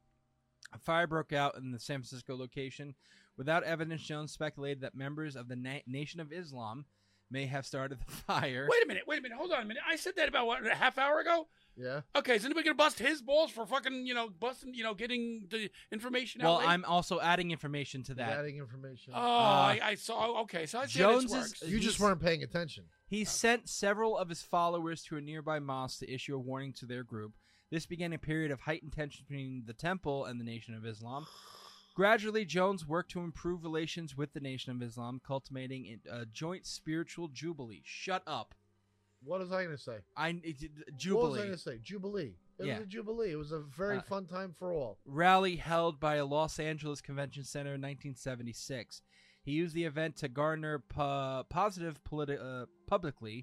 A fire broke out in the San Francisco location. Without evidence, Jones speculated that members of the Na- Nation of Islam may have started the fire. Wait a minute. Wait a minute. Hold on a minute. I said that about what a half hour ago. Yeah. Okay, is anybody gonna bust his balls for fucking you know busting you know getting the information Well, out? late? I'm also adding information to He's that. adding information. Oh, Uh, I, I saw. Okay, so I see Jones how is- this works. you just he's- weren't paying attention. He sent several of his followers to a nearby mosque to issue a warning to their group. This began a period of heightened tension between the temple and the Nation of Islam. Gradually, Jones worked to improve relations with the Nation of Islam, cultivating a joint spiritual jubilee. Shut up. What was I going to say? I it- What was I jubilee going to say? Jubilee. It Yeah. was a jubilee. It was a very Uh, fun time for all. rally held by a Los Angeles Convention Center in nineteen seventy-six. He used the event to garner pu- positive politi- uh, publicly,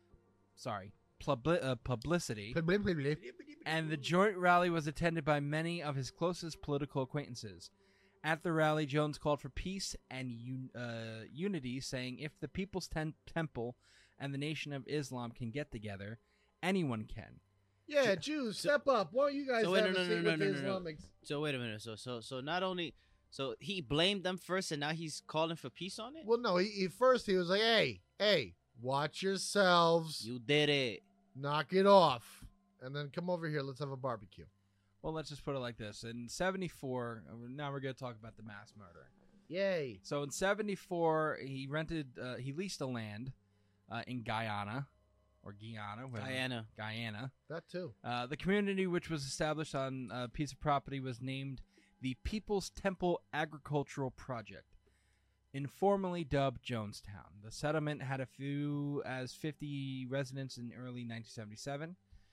sorry, publi- uh, publicity. And the joint rally was attended by many of his closest political acquaintances. At the rally, Jones called for peace and un- uh, unity, saying, if the People's Ten- Temple and the Nation of Islam can get together, anyone can. Yeah, Jews, step up. Why don't you guys So wait, have no, a no, seat no, with no, the no, no. Islamics? So wait a minute. So so so not only so he blamed them first, and now he's calling for peace on it. Well, no, he, he first he was like, hey, hey, watch yourselves. You did it. Knock it off. And then come over here. Let's have a barbecue. Well, let's just put it like this. In seventy-four, uh, now we're going to talk about the mass murder. Yay. So in seventy-four, he rented, uh, he leased a land uh, in Guyana, or Guyana. whatever. Guyana. Guyana. That too. Uh, the community, which was established on a piece of property, was named the People's Temple Agricultural Project, informally dubbed Jonestown. The settlement had a few as fifty residents in early nineteen seventy-seven.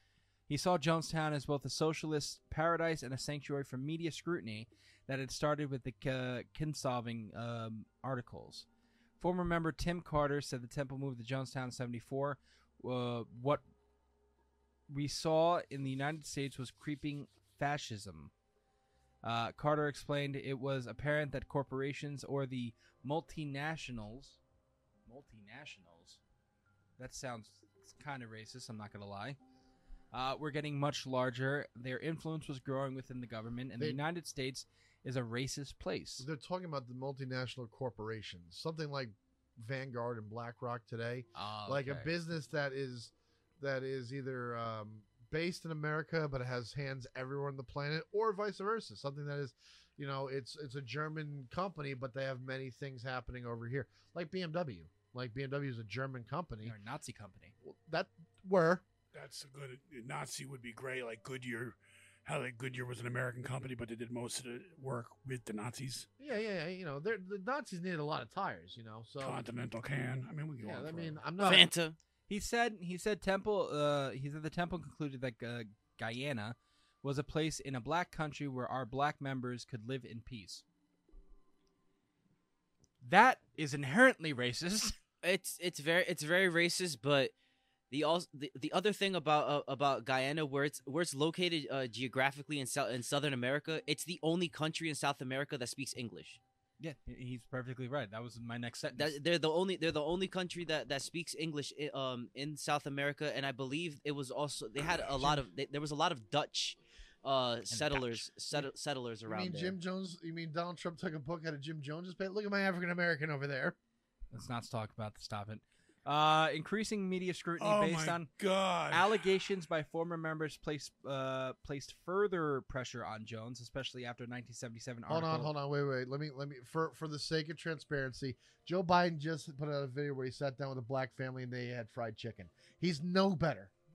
He saw Jonestown as both a socialist paradise and a sanctuary from media scrutiny that had started with the uh, Kinsolving um, articles. Former member Tim Carter said the temple moved to Jonestown in seventy-four. Uh, what we saw in the United States was creeping fascism. Uh, Carter explained it was apparent that corporations or the multinationals, multinationals, that sounds kind of racist, I'm not going to lie, uh, were getting much larger. Their influence was growing within the government, and They- the United States is a racist place. They're talking about the multinational corporations, something like Vanguard and BlackRock today, Ah, like a okay. business that is that is either um, based in America but it has hands everywhere on the planet, or vice versa, something that is, you know, it's it's a German company but they have many things happening over here, like B M W. Like B M W is a German company. They're a Nazi company. That were That's a good Nazi would be great. Like Goodyear, how like Goodyear was an American company, but they did most of the work with the Nazis. yeah, yeah, yeah, you know, they're, the Nazis needed a lot of tires, you know. So Continental can. I mean, we can. go yeah, on I forever. mean, I'm not. Fanta. He said he said temple. Uh, he said the temple concluded that uh, Guyana was a place in a black country where our black members could live in peace. That is inherently racist. It's it's very it's very racist, but the also the, the other thing about uh, about Guyana, where it's where it's located uh, geographically in South in Southern America, it's the only country in South America that speaks English. Yeah, he's perfectly right. That was my next sentence. That, they're the only they're the only country that, that speaks English i- um in South America, and I believe it was also they had a lot of they, there was a lot of Dutch uh settlers settle, settlers You around mean there. Jim Jones? You mean Donald Trump took a book out of Jim Jones's page? Look at my African American over there. Let's not talk about the stop it. Uh, increasing media scrutiny Oh based my on God. allegations by former members placed uh, placed further pressure on Jones, especially after a nineteen seventy-seven Hold article. on, hold on, wait, wait. Let me, let me. For for the sake of transparency, Joe Biden just put out a video where he sat down with a black family and they had fried chicken. He's no better.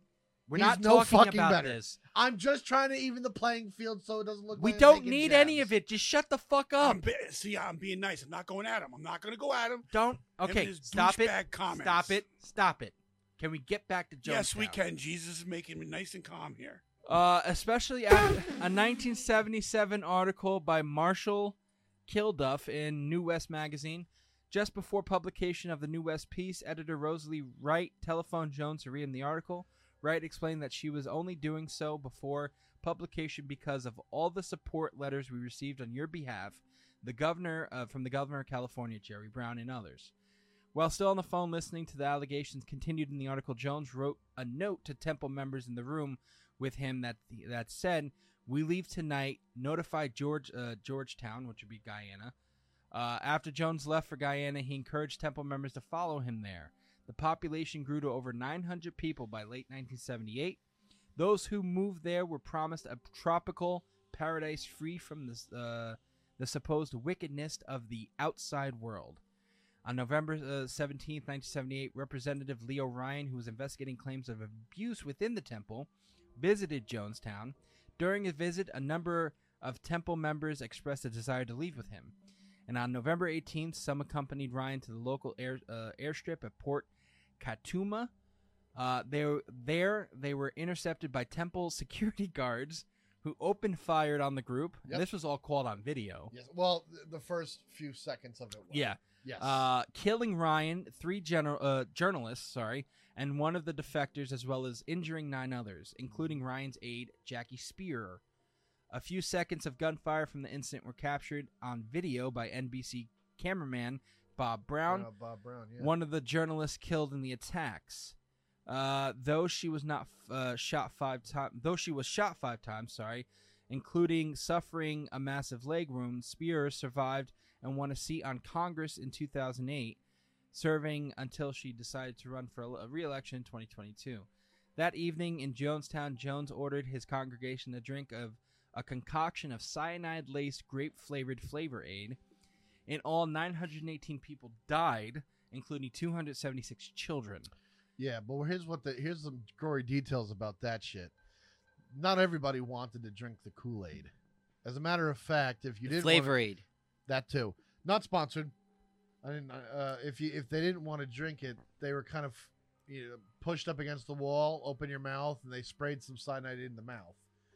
We're He's not no talking fucking about better. this. I'm just trying to even the playing field so it doesn't look We like I'm don't making need jabs. any of it. Just shut the fuck up. I'm be- see, I'm being nice. I'm not going at him. I'm not going to go at him. Don't. and Okay, his stop it. douchebag comments. Stop it. Stop it. Can we get back to Jonestown? Yes, we can. Jesus is making me nice and calm here. Uh, especially after a nineteen seventy-seven article by Marshall Kilduff in New West magazine. Just before publication of the New West piece, editor Rosalie Wright telephoned Jones to read him the article. Wright explained that she was only doing so before publication because of all the support letters we received on your behalf, the governor uh, from the governor of California, Jerry Brown, and others. While still on the phone listening to the allegations continued in the article, Jones wrote a note to Temple members in the room with him that that said, "We leave tonight. Notify George uh, Georgetown," which would be Guyana. Uh, after Jones left for Guyana, he encouraged Temple members to follow him there. The population grew to over nine hundred people by late nineteen seventy-eight. Those who moved there were promised a tropical paradise free from the, uh, the supposed wickedness of the outside world. On November uh, seventeenth, nineteen seventy-eight, Representative Leo Ryan, who was investigating claims of abuse within the temple, visited Jonestown. During his visit, a number of temple members expressed a desire to leave with him. And on November eighteenth, some accompanied Ryan to the local air, uh, airstrip at Port Katuma. Uh, they were, there, they were intercepted by temple security guards who opened fire on the group. Yep. This was all caught on video. Yes. Well, th- the first few seconds of it. Was. Yeah. Yes. Uh, killing Ryan, three gener- uh, journalists, sorry, and one of the defectors, as well as injuring nine others, including Ryan's aide, Jackie Spearer. A few seconds of gunfire from the incident were captured on video by N B C cameraman Bob Brown, Uh, Bob Brown. Yeah. one of the journalists killed in the attacks. Uh, though she was not uh, shot five times, though she was shot five times, sorry, including suffering a massive leg wound, Spears survived and won a seat on Congress in two thousand eight, serving until she decided to run for a re-election in twenty twenty-two. That evening in Jonestown, Jones ordered his congregation to drink of a concoction of cyanide-laced grape-flavored flavor aid. In all, nine hundred eighteen people died, including two hundred seventy-six children. Yeah, but here's what the here's some gory details about that shit. Not everybody wanted to drink the Kool-Aid. As a matter of fact, if you The didn't Flavor wanna, Aid. that too, not sponsored. I didn't. Uh, if you if they didn't want to drink it, they were kind of you know, pushed up against the wall, open your mouth, and they sprayed some cyanide in the mouth.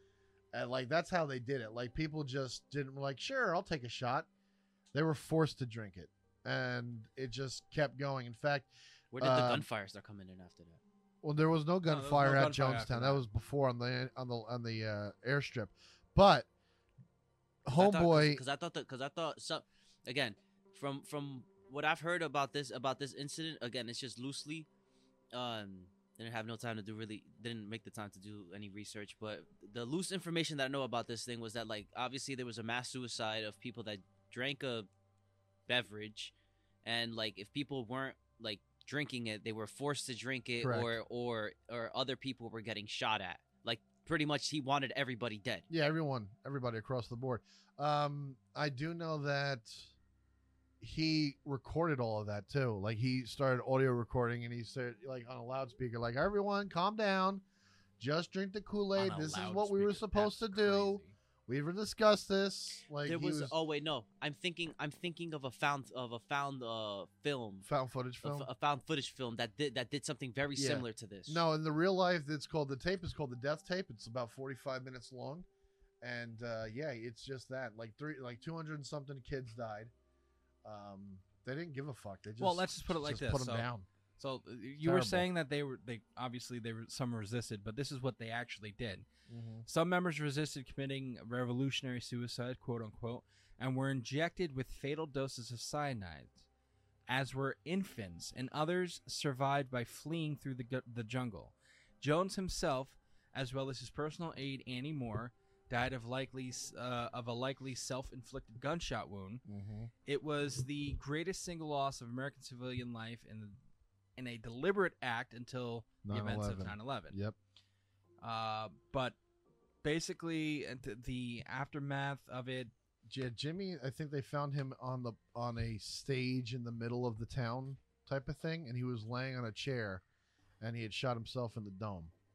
And like that's how they did it. Like people just didn't like, sure, I'll take a shot. They were forced to drink it, and it just kept going. In fact, Where did the um, gunfire start coming in after that? well, there was no there was no gunfire at gunfire after Jonestown. that. That was before on the on the on the uh, airstrip. But 'Cause I thought- homeboy, because I thought that because I thought some again from from what I've heard about this about this incident, again, it's just loosely. Um, didn't have no time to do really didn't make the time to do any research, but the loose information that I know about this thing was that like obviously there was a mass suicide of people that drank a beverage, and like if people weren't like drinking it, they were forced to drink it, Correct. or or or other people were getting shot at. Like pretty much he wanted everybody dead. yeah, everyone, everybody across the board. Um, I do know that he recorded all of that too. Like he started audio recording, and he said like on a loudspeaker, like everyone, calm down, just drink the Kool-Aid. On a This is what we were loudspeaker. supposed That's to do. crazy. We were discussed this. Like There he was, was oh wait no I'm thinking I'm thinking of a found of a found uh film found footage a, film. f- a found footage film that did that did something very Yeah. similar to this. No, in the real life, it's called the tape is called the death tape. It's about forty-five minutes long, and uh, yeah, it's just that like three like two hundred and something kids died. Um, they didn't give a fuck. They just Well, let's just put it like this. Put them So- down. So uh, you were Terrible. saying that they were they obviously they were some resisted, but this is what they actually did. Mm-hmm. Some members resisted committing revolutionary suicide, quote unquote, and were injected with fatal doses of cyanide, as were infants, and others survived by fleeing through the gu- the jungle. Jones himself, as well as his personal aide Annie Moore, died of likely uh, of a likely self-inflicted gunshot wound. Mm-hmm. It was the greatest single loss of American civilian life in the, in a deliberate act until the events of nine eleven. Yep. Uh, but basically, uh, th- the aftermath of it. Yeah, Jimmy. I think they found him on the on a stage in the middle of the town type of thing, and he was laying on a chair, and he had shot himself in the dome. Of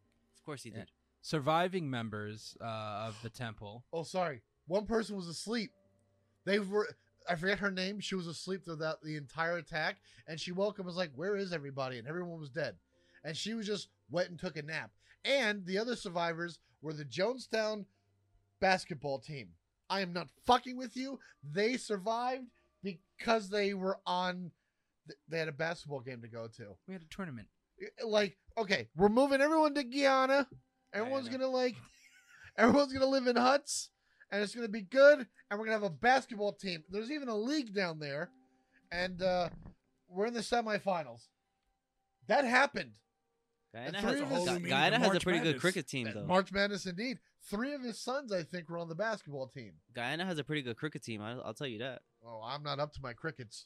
course he did. Surviving members uh, of the temple. Oh, sorry. One person was asleep. They were. I forget her name. She was asleep throughout the entire attack, and she woke up and was like, "Where is everybody?" And everyone was dead, and she was just went and took a nap. And the other survivors were the Jonestown basketball team. I am not fucking with you. They survived because they were on. They had a basketball game to go to. We had a tournament. Like, okay, we're moving everyone to Guyana. Everyone's Guyana. gonna like. Everyone's gonna live in huts. And it's going to be good, and we're going to have a basketball team. There's even a league down there, and uh, we're in the semifinals. That happened. Guyana And has, three a, of his- Gu- meaning Guyana of has a March pretty good Madness. cricket team, though. March Madness, indeed. Three of his sons, I think, were on the basketball team. Guyana has a pretty good cricket team. I, I'll tell you that. Oh, I'm not up to my crickets.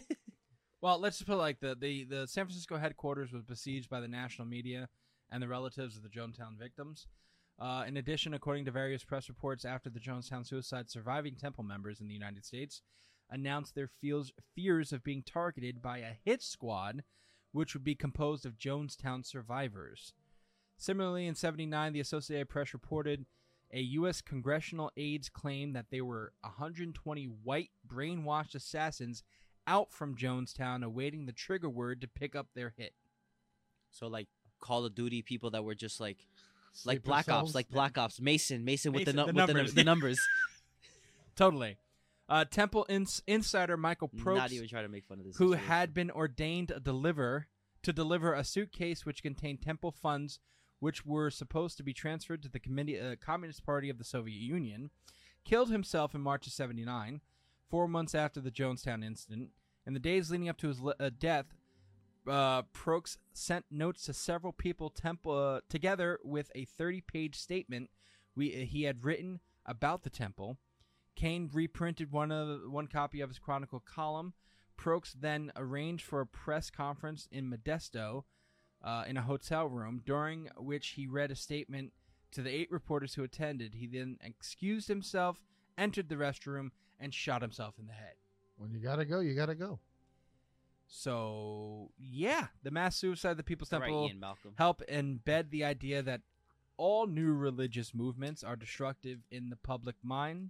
Well, let's just put it like the, the the San Francisco headquarters was besieged by the national media and the relatives of the Jonestown victims. Uh, in addition, according to various press reports, after the Jonestown suicide, surviving temple members in the United States announced their feels, fears of being targeted by a hit squad, which would be composed of Jonestown survivors. Similarly, in seventy-nine, the Associated Press reported a U S congressional aides claimed that there were one hundred twenty white brainwashed assassins out from Jonestown awaiting the trigger word to pick up their hit. So, like, Call of Duty people that were just like, like Sleeper Black cells. Ops, like Black Ops, Mason, Mason with the, Mason, nu- the with the, numbers. nu- the numbers. Totally. Uh, Temple ins- insider Michael Probst, Not even try to make fun of this. who situation. had been ordained a deliver to deliver a suitcase which contained temple funds which were supposed to be transferred to the Committee, uh, Communist Party of the Soviet Union, killed himself in March of seventy-nine, four months after the Jonestown incident. In the days leading up to his li- uh, death, uh, Prokes sent notes to several people temple, uh, together with a thirty-page statement we, uh, he had written about the temple. Kane reprinted one of one copy of his Chronicle column. Prokes then arranged for a press conference in Modesto uh, in a hotel room, during which he read a statement to the eight reporters who attended. He then excused himself, entered the restroom, and shot himself in the head. When you gotta go, you gotta go. So, yeah, the mass suicide of the People's All right, Temple Ian Malcolm. help embed the idea that all new religious movements are destructive in the public mind.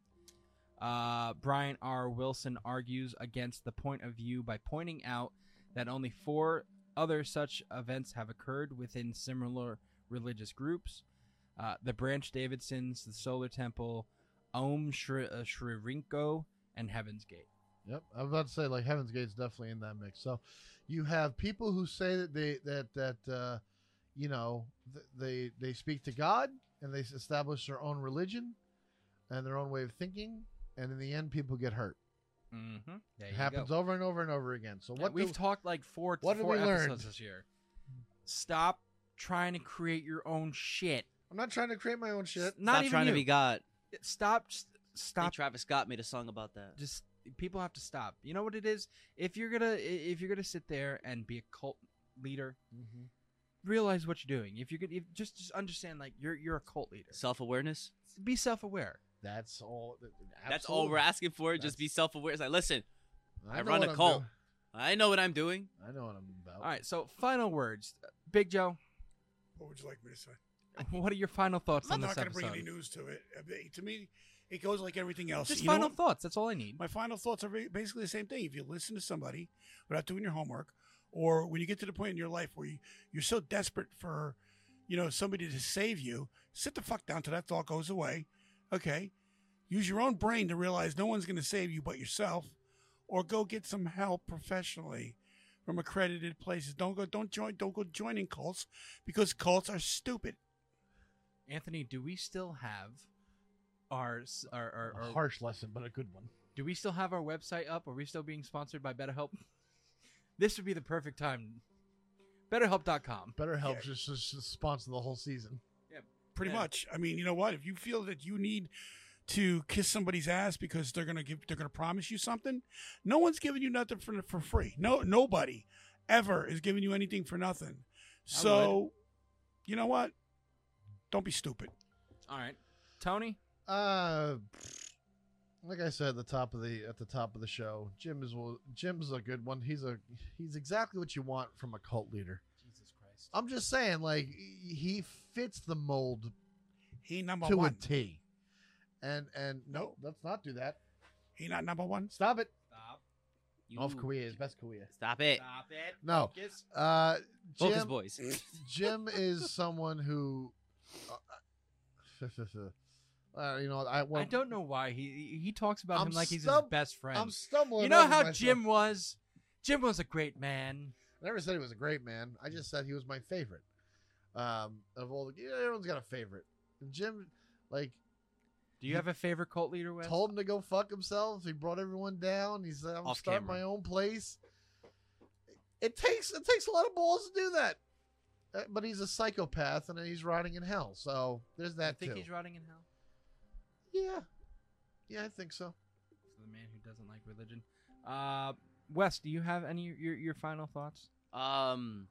Uh, Brian R. Wilson argues against the point of view by pointing out that only four other such events have occurred within similar religious groups. Uh, the Branch Davidsons, the Solar Temple, Om Shri, uh, Shri Rinko, and Heaven's Gate. Yep, I was about to say like Heaven's Gate's definitely in that mix. So, you have people who say that they that that uh, you know th- they they speak to God and they establish their own religion and their own way of thinking, and in the end, people get hurt. Mm-hmm. There It you happens go. over and over and over again. So Yeah, what we've do, talked like four, what have four we episodes learned? this year. Stop trying to create your own shit. I'm not trying to create my own shit. Not Stop even trying you. to be God. Stop. s- I Stop. think Travis Scott made a song about that. Just people have to stop. You know what it is? If you're gonna if you're gonna sit there and be a cult leader, Mm-hmm. realize what you're doing. If you're gonna if, just just understand like you're you're a cult leader. Self awareness. Be self aware. That's all. That's all we're asking for. Just be That's- self aware. It's like, listen, I, know run what a I'm cult. doing. I know what I'm doing. I know what I'm about. All right. So final words, Big Joe. What would you like me to say? What are your final thoughts I'm on not this going to episode? bring any news to it. I mean, to me, it goes like everything else. Just You know final what? thoughts. That's all I need. My final thoughts are ba- basically the same thing. If you listen to somebody without doing your homework, or when you get to the point in your life where you, you're so desperate for, you know, somebody to save you, sit the fuck down till that thought goes away. Okay. Use your own brain to realize no one's going to save you but yourself, or go get some help professionally from accredited places. Don't go, don't join, don't go joining cults because cults are stupid. Anthony, do we still have our s- our, our, A our harsh lesson, but a good one. do we still have our website up? Are we still being sponsored by BetterHelp? This would be the perfect time. BetterHelp dot com. BetterHelp Yeah. just, just, just sponsor the whole season. Pretty Yeah. much. I mean, you know what? If you feel that you need to kiss somebody's ass because they're gonna give, they're gonna promise you something, no one's giving you nothing for for free. No, nobody ever is giving you anything for nothing. So, you know what? Don't be stupid. All right, Tony. Uh, like I said at the top of the at the top of the show, Jim is well, Jim's a good one. He's a he's exactly what you want from a cult leader. Jesus Christ. West. I'm just saying, like he fits the mold He number to one. a T. And and no, let's not do that. He not number one. Stop it. Stop. You, North Korea is best Korea. Stop it. Stop it. No. Focus. Uh, Focus, Jim, boys. Jim is someone who, uh, uh, you know, I well, I don't know why he he talks about I'm him like he's stum- his best friend. I'm stumbling. You know over how myself. Jim was? Jim was a great man. I never said he was a great man. I just said he was my favorite. Um, of all the, yeah, everyone's got a favorite. And Jim, like, Do you have a favorite cult leader, Wes? told him to go fuck himself. He brought everyone down. He said, "I'm Off starting camera. my own place." It takes it takes a lot of balls to do that. Uh, But he's a psychopath, and he's rotting in hell. So there's I that think too. he's rotting in hell. Yeah, yeah, I think so. For the man who doesn't like religion. Uh, Wes, do you have any your your final thoughts? Um,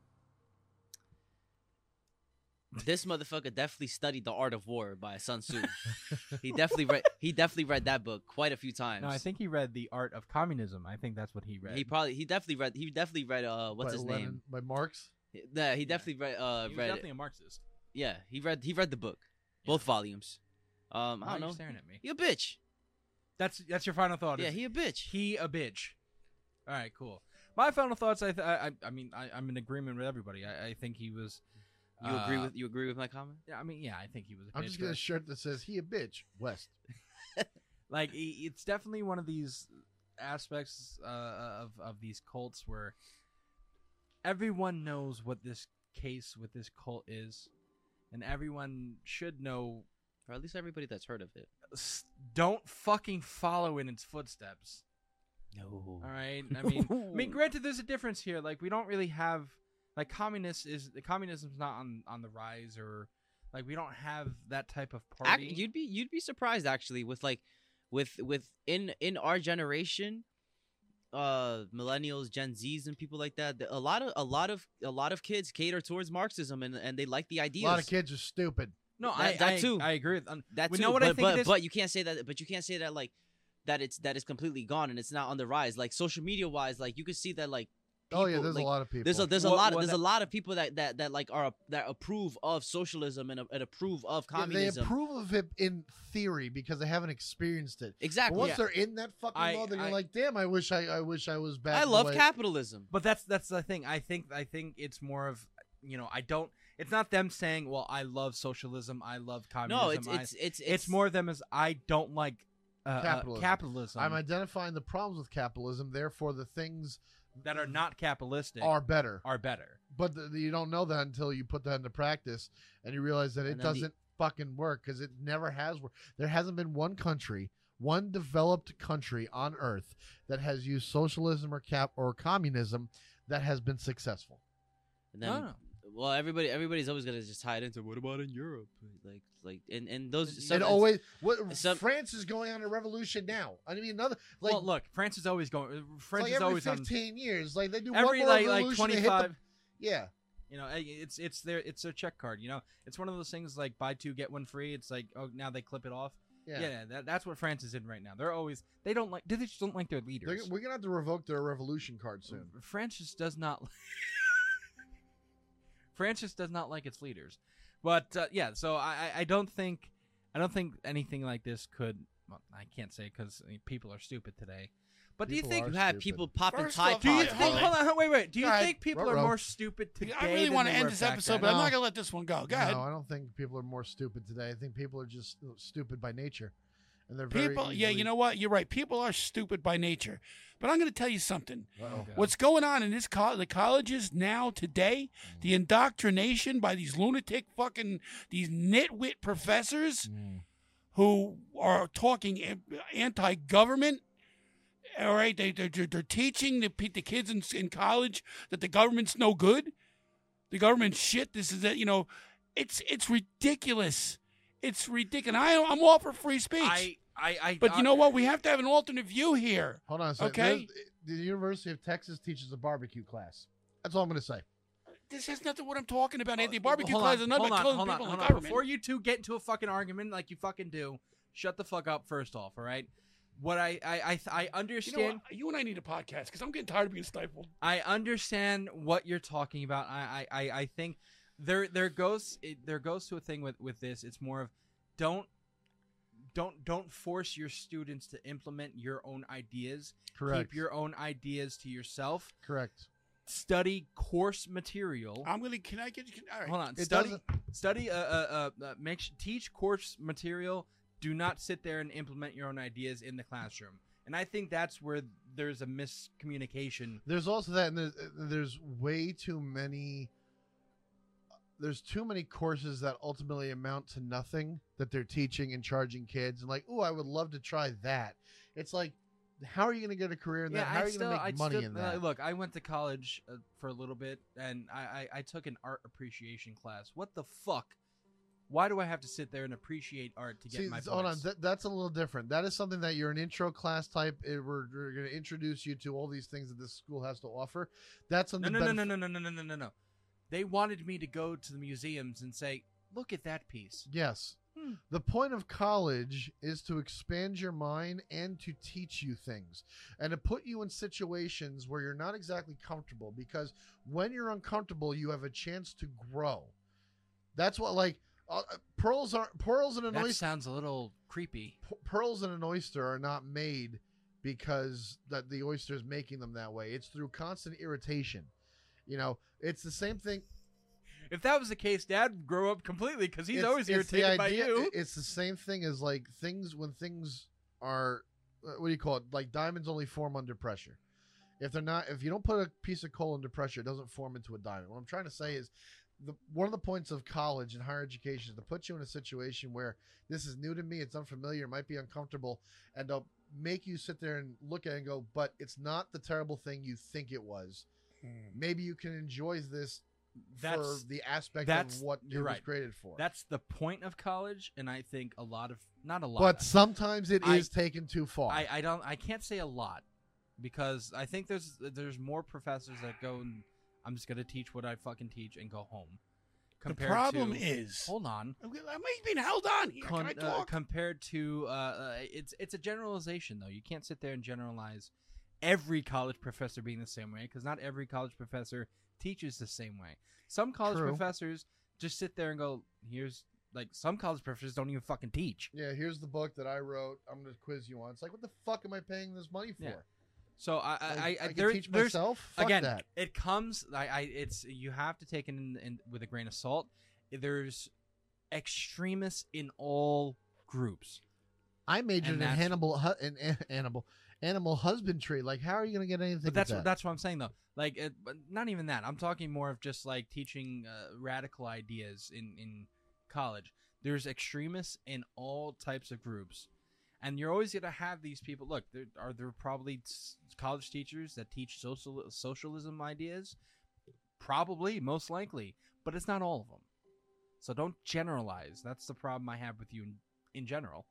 this motherfucker definitely studied The Art of War by Sun Tzu. he definitely read. He definitely read that book quite a few times. No, I think he read The Art of Communism. I think that's what he read. he probably he definitely read. He definitely read. Uh, what's by his Lenin, name? By Marx. Yeah, he definitely read. Uh, he was read. definitely It. a Marxist. Yeah, he read. He read the book, both volumes. Um, Why I are don't you know. staring at me? You a bitch. That's that's your final thought. Yeah, is he a bitch. he a bitch. All right, cool. My final thoughts. I th- I I I mean I, I'm in agreement with everybody. I, I think he was. You agree uh, with you agree with my comment? Yeah, I mean yeah, I think he was. A I'm bitch, just getting a but- shirt that says "He a bitch." West. like i- it's definitely one of these aspects uh, of of these cults where everyone knows what this case with this cult is, and everyone should know. Or at least everybody that's heard of it. s- Don't fucking follow in its footsteps. No. All right. I mean, I mean, granted, there's a difference here. Like, we don't really have like communist is the communism's not on on the rise, or like we don't have that type of party. Ac- you'd be you'd be surprised actually with like with with in in our generation, uh, millennials, Gen Zs, and people like that. A lot of a lot of a lot of kids cater towards Marxism and and they like the A ideas. lot of kids are stupid. no, that- I, that I too. I agree with um, That we too, know what but, I think but, it is. but you can't say that. But you can't say that like that it's that it's completely gone and it's not on the rise. Like social media wise, like you could see that like. Oh yeah, people, there's like, a lot of people. There's a there's What- a lot of what there's that- a lot of people that, that, that like are that approve of socialism and, and approve of Yeah, they communism. approve of it in theory because they haven't experienced it. But exactly. once Yeah. they're in that fucking I- mode, they're I- like, "Damn, I wish I, I wish I was back." I the love way-" capitalism. But that's that's the thing. I think I think it's more of you know I don't. It's not them saying, "Well, I love socialism. I love communism." No, it's I- it's it's it's more them as I don't like uh, Capitalism. capitalism. Uh, capitalism I'm identifying the problems with capitalism. Therefore, the things that are not capitalistic are better. are better. But the, you don't know that until you put that into practice and you realize that it And then the- doesn't fucking work because it never has worked. There hasn't been one country, one developed country on earth that has used socialism or cap or communism that has been successful. And then, No, no. well, everybody everybody's always gonna just tie it into what about in Europe? Like like and and those some, and always, what some- France is going on a revolution now. I mean, another like well, look, France is always going. it's France like is every always on fifteen years. Like they do every one more like like revolution, they twenty hit the- five. Yeah, You know, eh, it's it's their it's their check card. You know, it's one of those things like buy two get one free. It's like oh now they clip it off. yeah. Yeah, that, that's what France is in right now. They're always they don't like they just don't like their They're, leaders. we're gonna have to revoke their revolution card soon. France just does not. France just does not like its leaders, but uh, yeah. So I, I I don't think I don't think anything like this could. Well, I can't say because I mean, people are stupid today. But do you People think are you have stupid. people popping First Tide off, Do you Pods, think? bro. Hold on, wait, wait. Do you Go ahead. think people Ruh-roh. are more stupid today? I really than want they to end were this back episode, then? but I'm No. not gonna let this one go. Go ahead. No, I don't think people are more stupid today. I think people are just stupid by nature, and they're very People, yeah, easily- you know what? You're right. People are stupid by nature. But I'm going to tell you something. Uh-oh. Okay. What's going on in this co- the colleges now today? The indoctrination by these lunatic fucking these nitwit professors Mm. who are talking an- anti-government. All right, they they're, they're teaching the pe- the kids in, in college that the government's no good. The government's shit. This is it. You know, it's it's ridiculous. It's ridiculous. I, I'm all for free speech. I, I, I. But I- you know what? We have to have an alternate view here. Hold on a second. Okay. There's- The University of Texas teaches a barbecue class. That's all I'm going to say. This has nothing what I'm talking about. Anti-barbecue hold class on, is nothing hold but on, killing hold on, people in hold the on. government. Before you two get into a fucking argument like you fucking do, shut the fuck up first off, all right? what I I I, I You understand. know what? You and I need a podcast because I'm getting tired of being stifled. I understand what you're talking about. I I, I, I think there there goes it, there goes to a thing with, with this. It's more of don't don't don't force your students to implement your own ideas. Correct. Keep your own ideas to yourself. Correct. Study course material. I'm gonna. Can I get? Can, all right. Hold on. It Study doesn't- study. Uh, uh, uh, uh, make sh- teach course material. Do not sit there and implement your own ideas in the classroom. And I think that's where there's a miscommunication. There's also that, and there's, there's way too many. There's too many courses that ultimately amount to nothing that they're teaching and charging kids, and like, oh, I would love to try that. It's like, how are you going to get a career in that? How I'd are you going to make I'd money still- in uh, that? look, I went to college uh, for a little bit, and I, I, I took an art appreciation class. What the fuck? Why do I have to sit there and appreciate art to get See, my hold on, points? that, that's a little different. That is something that you're an intro class type. It, we're we're going to introduce you to all these things that this school has to offer. That's no, something. no, no, no, no, no, no, no, no, no, no. They wanted me to go to the museums and say, look at that piece. Yes. Hmm. The point of college is to expand your mind and to teach you things and to put you in situations where you're not exactly comfortable, because when you're uncomfortable, you have a chance to grow. That's what, like, uh, pearls are pearls in an That oyster. sounds a little creepy. p- pearls in an oyster are not made because that the oyster is making them that way. It's through constant irritation. You know, it's the same thing. If that was the case, Dad would grow up completely because he's It's- always it's the irritated by idea- you. It's the same thing as like things when things are, uh, what do you call it? Like diamonds only form under pressure. If they're not, if you don't put a piece of coal under pressure, it doesn't form into a diamond. What I'm trying to say is, the one of the points of college and higher education is to put you in a situation where this is new to me, it's unfamiliar, it might be uncomfortable, and they'll make you sit there and look at it and go, but it's not the terrible thing you think it was. Maybe you can enjoy this That's for the aspect that's- of what it you're was right. created for. That's the point of college, and I think a lot of not a lot. But sometimes it is I- taken too far. I, I don't I can't say a lot because I think there's there's more professors that go and I'm just gonna teach what I fucking teach and go home. The Compared problem to, is, hold on. I'm being held on here. Con- Can I uh, talk? compared to uh, uh, it's it's a generalization though. You can't sit there and generalize every college professor being the same way because not every college professor teaches the same way. Some college True. professors just sit there and go, "Here's." Like, some college professors don't even fucking teach. Yeah, here's the book that I wrote. I'm going to quiz you on. It's like, what the fuck am I paying this money for? Yeah. So I, Like, I, I, I can there- teach there's- myself? Fuck again, that. it comes. I, I, it's you have to take it in, in with a grain of salt. There's extremists in all groups. I majored And in that's- Hannibal hu- in an- animal animal husbandry. Like, how are you going to get anything? But that's with what that? that's what I'm saying though. Like, it, but not even that. I'm talking more of just like teaching uh, radical ideas in in college. There's extremists in all types of groups, and you're always gonna have these people. Look, there are there probably s- college teachers that teach social socialism ideas, probably most likely, but it's not all of them. So don't generalize. That's the problem I have with you in, in general.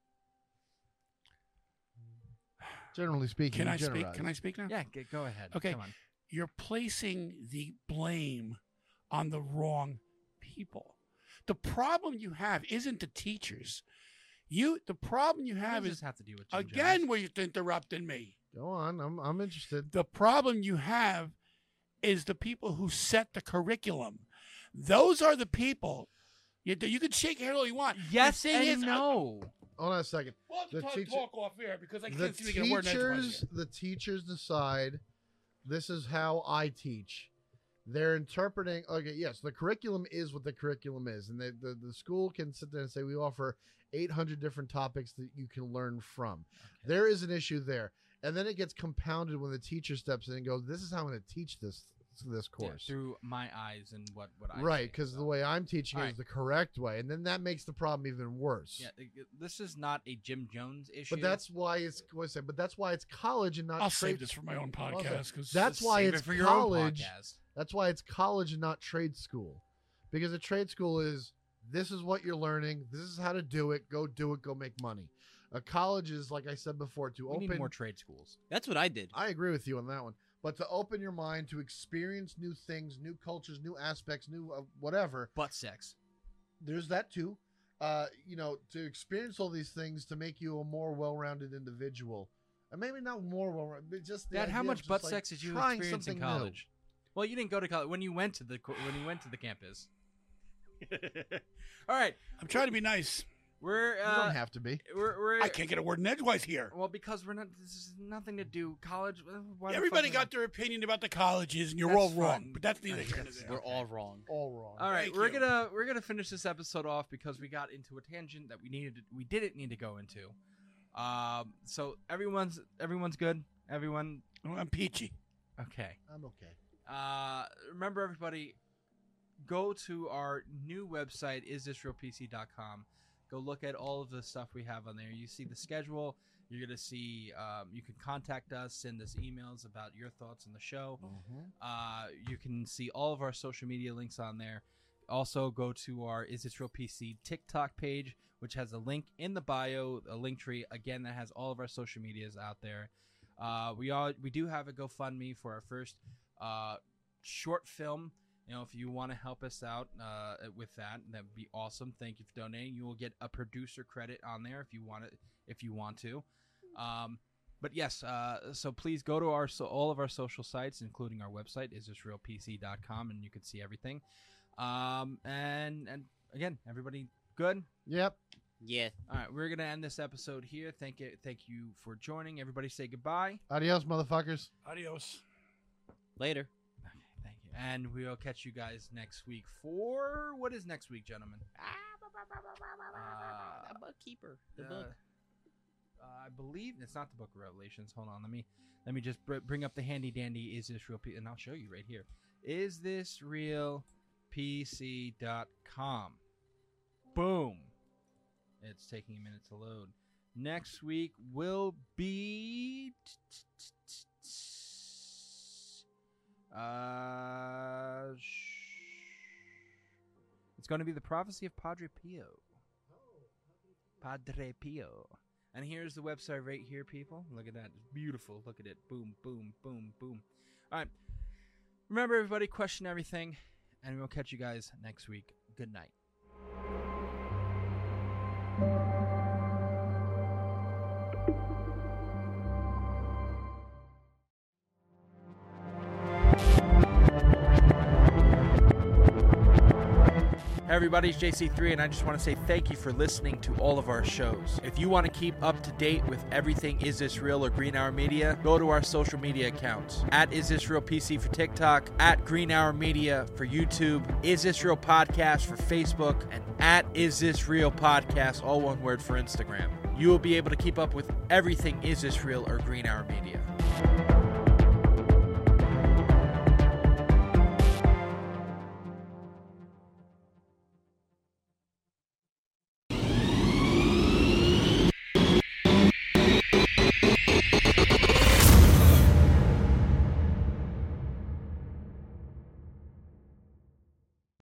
Generally speaking, Can you I speak? generalize. Can I speak now? Yeah, g- go ahead. Okay. Come on. You're placing the blame on the wrong people. The problem you have isn't the teachers. You the problem you What have does is this have to do with Jim again Jones? where you're interrupting me. Go on. I'm I'm interested. The problem you have is the people who set the curriculum. Those are the people. You, you can shake your head all you want. Yes the thing and is, no. Hold on a second. We'll have to The talk, teacher- talk off air because I The can't seem to get a word in edgewise teachers, here. the teachers decide. This is how I teach. They're interpreting. Okay, yes, the curriculum is what the curriculum is, and they, the the school can sit there and say we offer eight hundred different topics that you can learn from. There is an issue there, and then it gets compounded when the teacher steps in and goes, "This is how I'm going to teach this this Yeah, course." through my eyes and what what I Right, see, because so. the way I'm teaching All it right. is the correct way, and then that makes the problem even worse. Yeah, it- it- this is not a Jim Jones issue. But that's why it's what I said. But that's why it's college and not. I'll trade- save this for my own Okay. podcast because That's why Save it's it for your own college. podcast. That's why it's college and not trade school, because a trade school is this is what you're learning. This is how to do it. Go do it. Go make money. A college is, like I said before, to We open. need more trade schools. That's what I did. I agree with you on that one. But to open your mind to experience new things, new cultures, new aspects, new uh, whatever. Butt sex. There's that too. Uh, you know, to experience all these things to make you a more well-rounded individual. Or maybe not more well, but just the Dad, how idea of much just, butt like, sex did you trying experience in something new. college? Well, you didn't go to college when you went to the co- when you went to the campus. All right, I'm trying to be nice. we're You uh, don't have to be. we're we're I can't get a word in edgewise here. well because we're not. This is nothing to do college. uh, why the Everybody fuck- got their opinion about the colleges, and you're That's all wrong. fine. But that's neither here nor there. We're all wrong. All wrong. All right, Thank we're you. gonna we're gonna finish this episode off because we got into a tangent that we needed to, we didn't need to go into. Um, so everyone's everyone's good. Everyone Well, I'm peachy. okay. I'm okay. Uh, remember everybody, go to our new website is this real p c dot com. Go look at all of the stuff we have on there. You see the schedule. You're gonna see. Um, you can contact us, send us emails about your thoughts on the show. Uh, you can see all of our social media links on there. Also, go to our Is This Real P C TikTok page, which has a link in the bio, a link tree again that has all of our social medias out there. Uh, we all we do have a GoFundMe for our first uh, short film. You know, if you want to help us out uh, with that, that would be awesome. Thank you for donating. You will get a producer credit on there if you want it, if you want to. Um, but yes, uh, so please go to our so all of our social sites, including our website, is this real p c dot com, and you can see everything. Um, and and again, everybody good? Yep. Yeah. All right, we're gonna end this episode here. Thank you, thank you for joining. Everybody, say goodbye. Adios, motherfuckers. Adios. Later. Okay, thank you, and we'll catch you guys next week for what is next week, gentlemen? Uh, The bookkeeper. The uh, book. Uh, I believe it's not the Book of Revelations. Hold on, let me let me just br- bring up the handy dandy. Is this real? P- and I'll show you right here. Is this real? P C dot com. Boom. It's taking a minute to load. Next week will be uh it's going to be the prophecy of Padre Pio. Padre Pio. And here's the website right here, people. Look at that. It's beautiful. Look at it. Boom, boom, boom, boom. All right. Remember, everybody, question everything. And we'll catch you guys next week. Good night. Hey everybody, it's J C three, and I just want to say thank you for listening to all of our shows. If you want to keep up to date with everything Is This Real or Green Hour Media, go to our social media accounts. At Is This Real P C for TikTok, at Green Hour Media for YouTube, Is This Real Podcast for Facebook, and at Is This Real Podcast, all one word, for Instagram. You will be able to keep up with everything Is This Real or Green Hour Media.